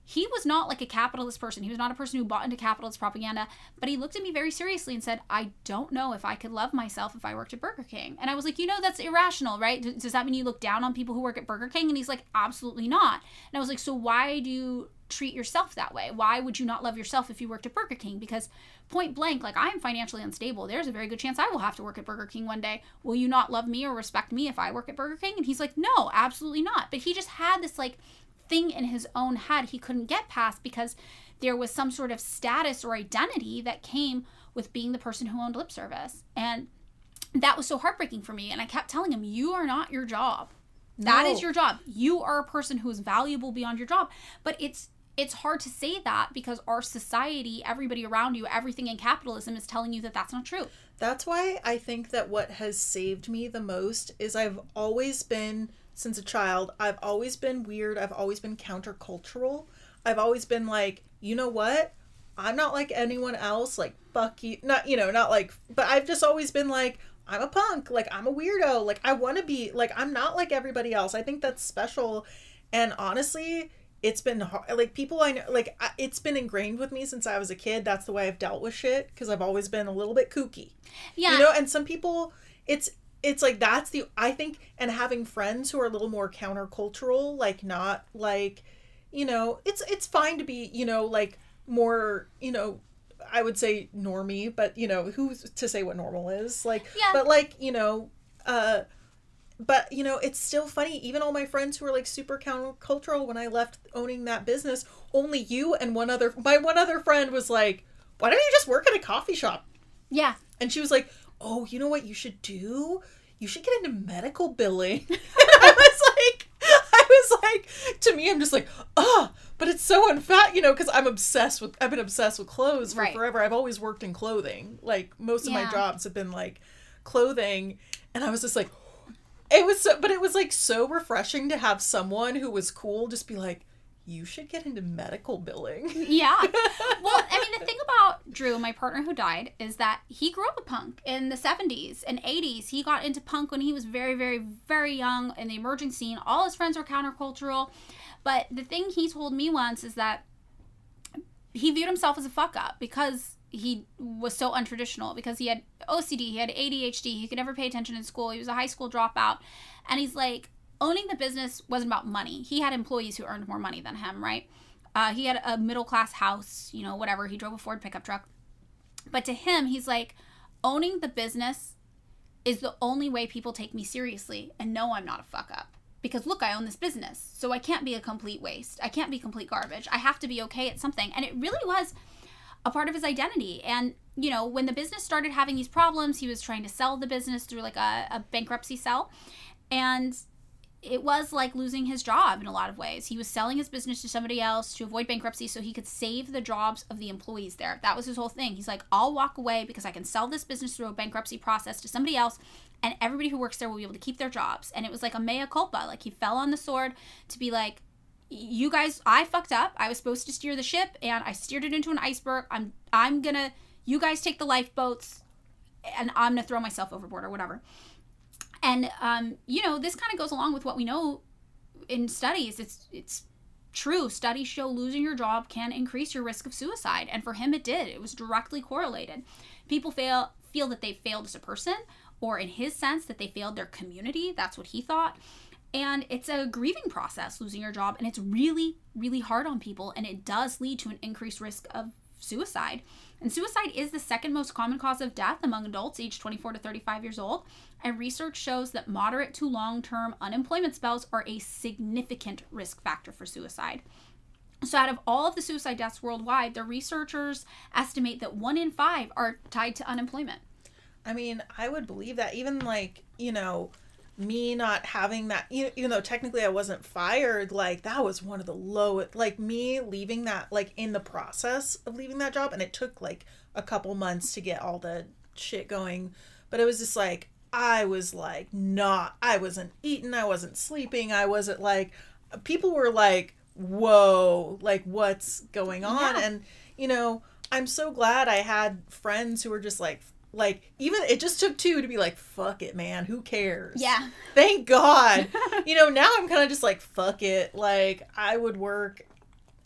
he was not like a capitalist person. He was not a person who bought into capitalist propaganda, but he looked at me very seriously and said, I don't know if I could love myself if I worked at Burger King. And I was like, you know, that's irrational, right? Does that mean you look down on people who work at Burger King? And he's like, absolutely not. And I was like, so why do you treat yourself that way? Why would you not love yourself if you worked at Burger King? Because point blank, like, I am financially unstable. There's a very good chance I will have to work at Burger King one day. Will you not love me or respect me if I work at Burger King? And he's like, no, absolutely not. But he just had this like thing in his own head he couldn't get past because there was some sort of status or identity that came with being the person who owned lip service. And that was so heartbreaking for me. And I kept telling him, you are not your job. That No. is your job. You are a person who is valuable beyond your job. But it's it's hard to say that because our society, everybody around you, everything in capitalism is telling you that that's not true. That's why I think that what has saved me the most is I've always been, since a child, I've always been weird. I've always been countercultural. I've always been like, you know what? I'm not like anyone else. Like, fuck you. Not, you know, not like, but I've just always been like, I'm a punk. Like, I'm a weirdo. Like, I want to be, like, I'm not like everybody else. I think that's special. And honestly, it's been hard. Like, people I know, like, I, it's been ingrained with me since I was a kid. That's the way I've dealt with shit because I've always been a little bit kooky. Yeah. You know, and some people, it's, it's like, that's the, I think, and having friends who are a little more countercultural, like, not like, you know, it's, it's fine to be, you know, like, more, you know, I would say normie, but, you know, who's to say what normal is? Like, Yeah. but, like, you know, uh, but, you know, it's still funny. Even all my friends who were, like, super countercultural when I left owning that business, only you and one other, my one other friend was like, why don't you just work at a coffee shop? Yeah. And she was like, oh, you know what you should do? You should get into medical billing. And I was like, I was like, to me, I'm just like, oh, but it's so unfat, you know, because I'm obsessed with, I've been obsessed with clothes for Right. forever. I've always worked in clothing. Like, most of Yeah. my jobs have been, like, clothing. And I was just like, it was so, but it was, like, so refreshing to have someone who was cool just be like, you should get into medical billing. Yeah. Well, I mean, the thing about Drew, my partner who died, is that he grew up a punk in the seventies and eighties. He got into punk when he was very, very, very young in the emerging scene. All his friends were countercultural. But the thing he told me once is that he viewed himself as a fuck up because he was so untraditional, because he had O C D, he had A D H D, he could never pay attention in school, he was a high school dropout. And he's like, owning the business wasn't about money. He had employees who earned more money than him, right? Uh, he had a middle-class house, you know, whatever. He drove a Ford pickup truck. But to him, he's like, owning the business is the only way people take me seriously and know I'm not a fuck-up. Because, look, I own this business, so I can't be a complete waste. I can't be complete garbage. I have to be okay at something. And it really was a part of his identity. And, you know, when the business started having these problems, he was trying to sell the business through, like, a, a bankruptcy sell. And it was like losing his job in a lot of ways. He was selling his business to somebody else to avoid bankruptcy so he could save the jobs of the employees there. That was his whole thing. He's like, I'll walk away because I can sell this business through a bankruptcy process to somebody else, and everybody who works there will be able to keep their jobs. And it was like a mea culpa. Like, he fell on the sword to be like, you guys, I fucked up. I was supposed to steer the ship, and I steered it into an iceberg. I'm, I'm gonna, you guys take the lifeboats, and I'm gonna throw myself overboard or whatever. And, um, you know, this kind of goes along with what we know in studies. It's it's true. Studies show losing your job can increase your risk of suicide. And for him, it did. It was directly correlated. People fail, feel that they failed as a person, or in his sense, that they failed their community. That's what he thought. And it's a grieving process, losing your job. And it's really, really hard on people. And it does lead to an increased risk of suicide. And suicide is the second most common cause of death among adults aged twenty-four to thirty-five years old. And research shows that moderate to long-term unemployment spells are a significant risk factor for suicide. So out of all of the suicide deaths worldwide, the researchers estimate that one in five are tied to unemployment. I mean, I would believe that. Even, like, you know, me not having that, even though technically I wasn't fired, like, that was one of the lowest, like, me leaving that, like, in the process of leaving that job, and it took, like, a couple months to get all the shit going, but it was just, like, I was, like, not, I wasn't eating, I wasn't sleeping, I wasn't, like, people were, like, whoa, like, what's going on? Yeah. And, you know, I'm so glad I had friends who were just, like, like, even, it just took two to be like, fuck it, man, who cares? Yeah. Thank God. You know, now I'm kind of just like, fuck it. Like, I would work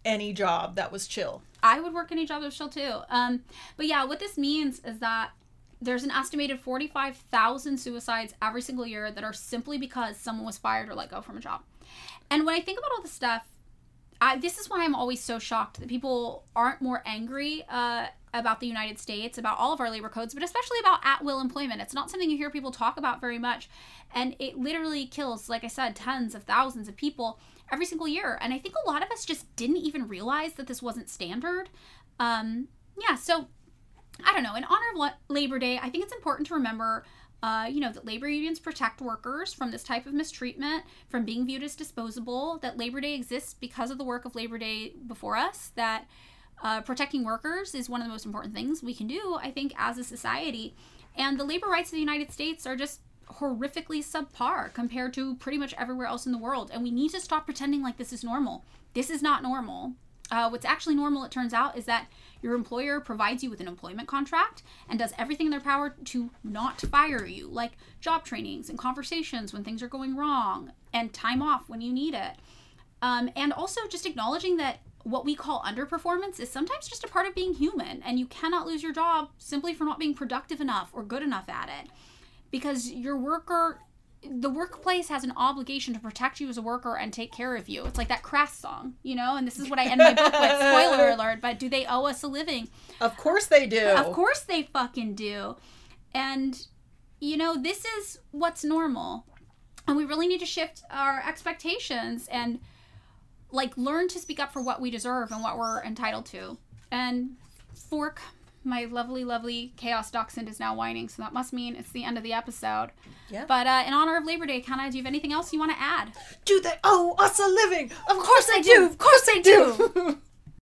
any job that was chill. I would work any job that was chill too. Um, but yeah, what this means is that there's an estimated forty-five thousand suicides every single year that are simply because someone was fired or let go from a job. And when I think about all this stuff, I, this is why I'm always so shocked that people aren't more angry uh, about the United States, about all of our labor codes, but especially about at-will employment. It's not something you hear people talk about very much. And it literally kills, like I said, tens of thousands of people every single year. And I think a lot of us just didn't even realize that this wasn't standard. Um, yeah, so I don't know. In honor of Labor Day, I think it's important to remember Uh, you know, that labor unions protect workers from this type of mistreatment, from being viewed as disposable, that Labor Day exists because of the work of Labor Day before us, that uh, protecting workers is one of the most important things we can do, I think, as a society. And the labor rights of the United States are just horrifically subpar compared to pretty much everywhere else in the world. And we need to stop pretending like this is normal. This is not normal. Uh, what's actually normal, it turns out, is that your employer provides you with an employment contract and does everything in their power to not fire you, like job trainings and conversations when things are going wrong and time off when you need it. Um, and also just acknowledging that what we call underperformance is sometimes just a part of being human, and you cannot lose your job simply for not being productive enough or good enough at it. Because your worker... the workplace has an obligation to protect you as a worker and take care of you. It's like that Crass song, you know, and this is what I end my book with. Spoiler alert, but do they owe us a living? Of course they do. Of course they fucking do. And, you know, this is what's normal. And we really need to shift our expectations and, like, learn to speak up for what we deserve and what we're entitled to. And Fork, my lovely, lovely Chaos Dachshund, is now whining, so that must mean it's the end of the episode. Yeah. But uh, in honor of Labor Day, Hannah, do you have anything else you want to add? Do they owe us a living? Of, of course, course they do. Of course they do. do.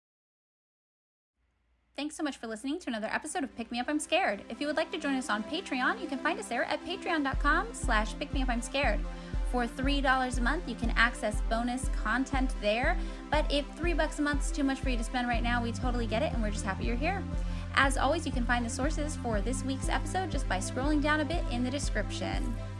Thanks so much for listening to another episode of Pick Me Up, I'm Scared. If you would like to join us on Patreon, you can find us there at patreon.com slash pick me up I'm scared. For three dollars a month, you can access bonus content there. But if three bucks a month is too much for you to spend right now, we totally get it, and we're just happy you're here. As always, you can find the sources for this week's episode just by scrolling down a bit in the description.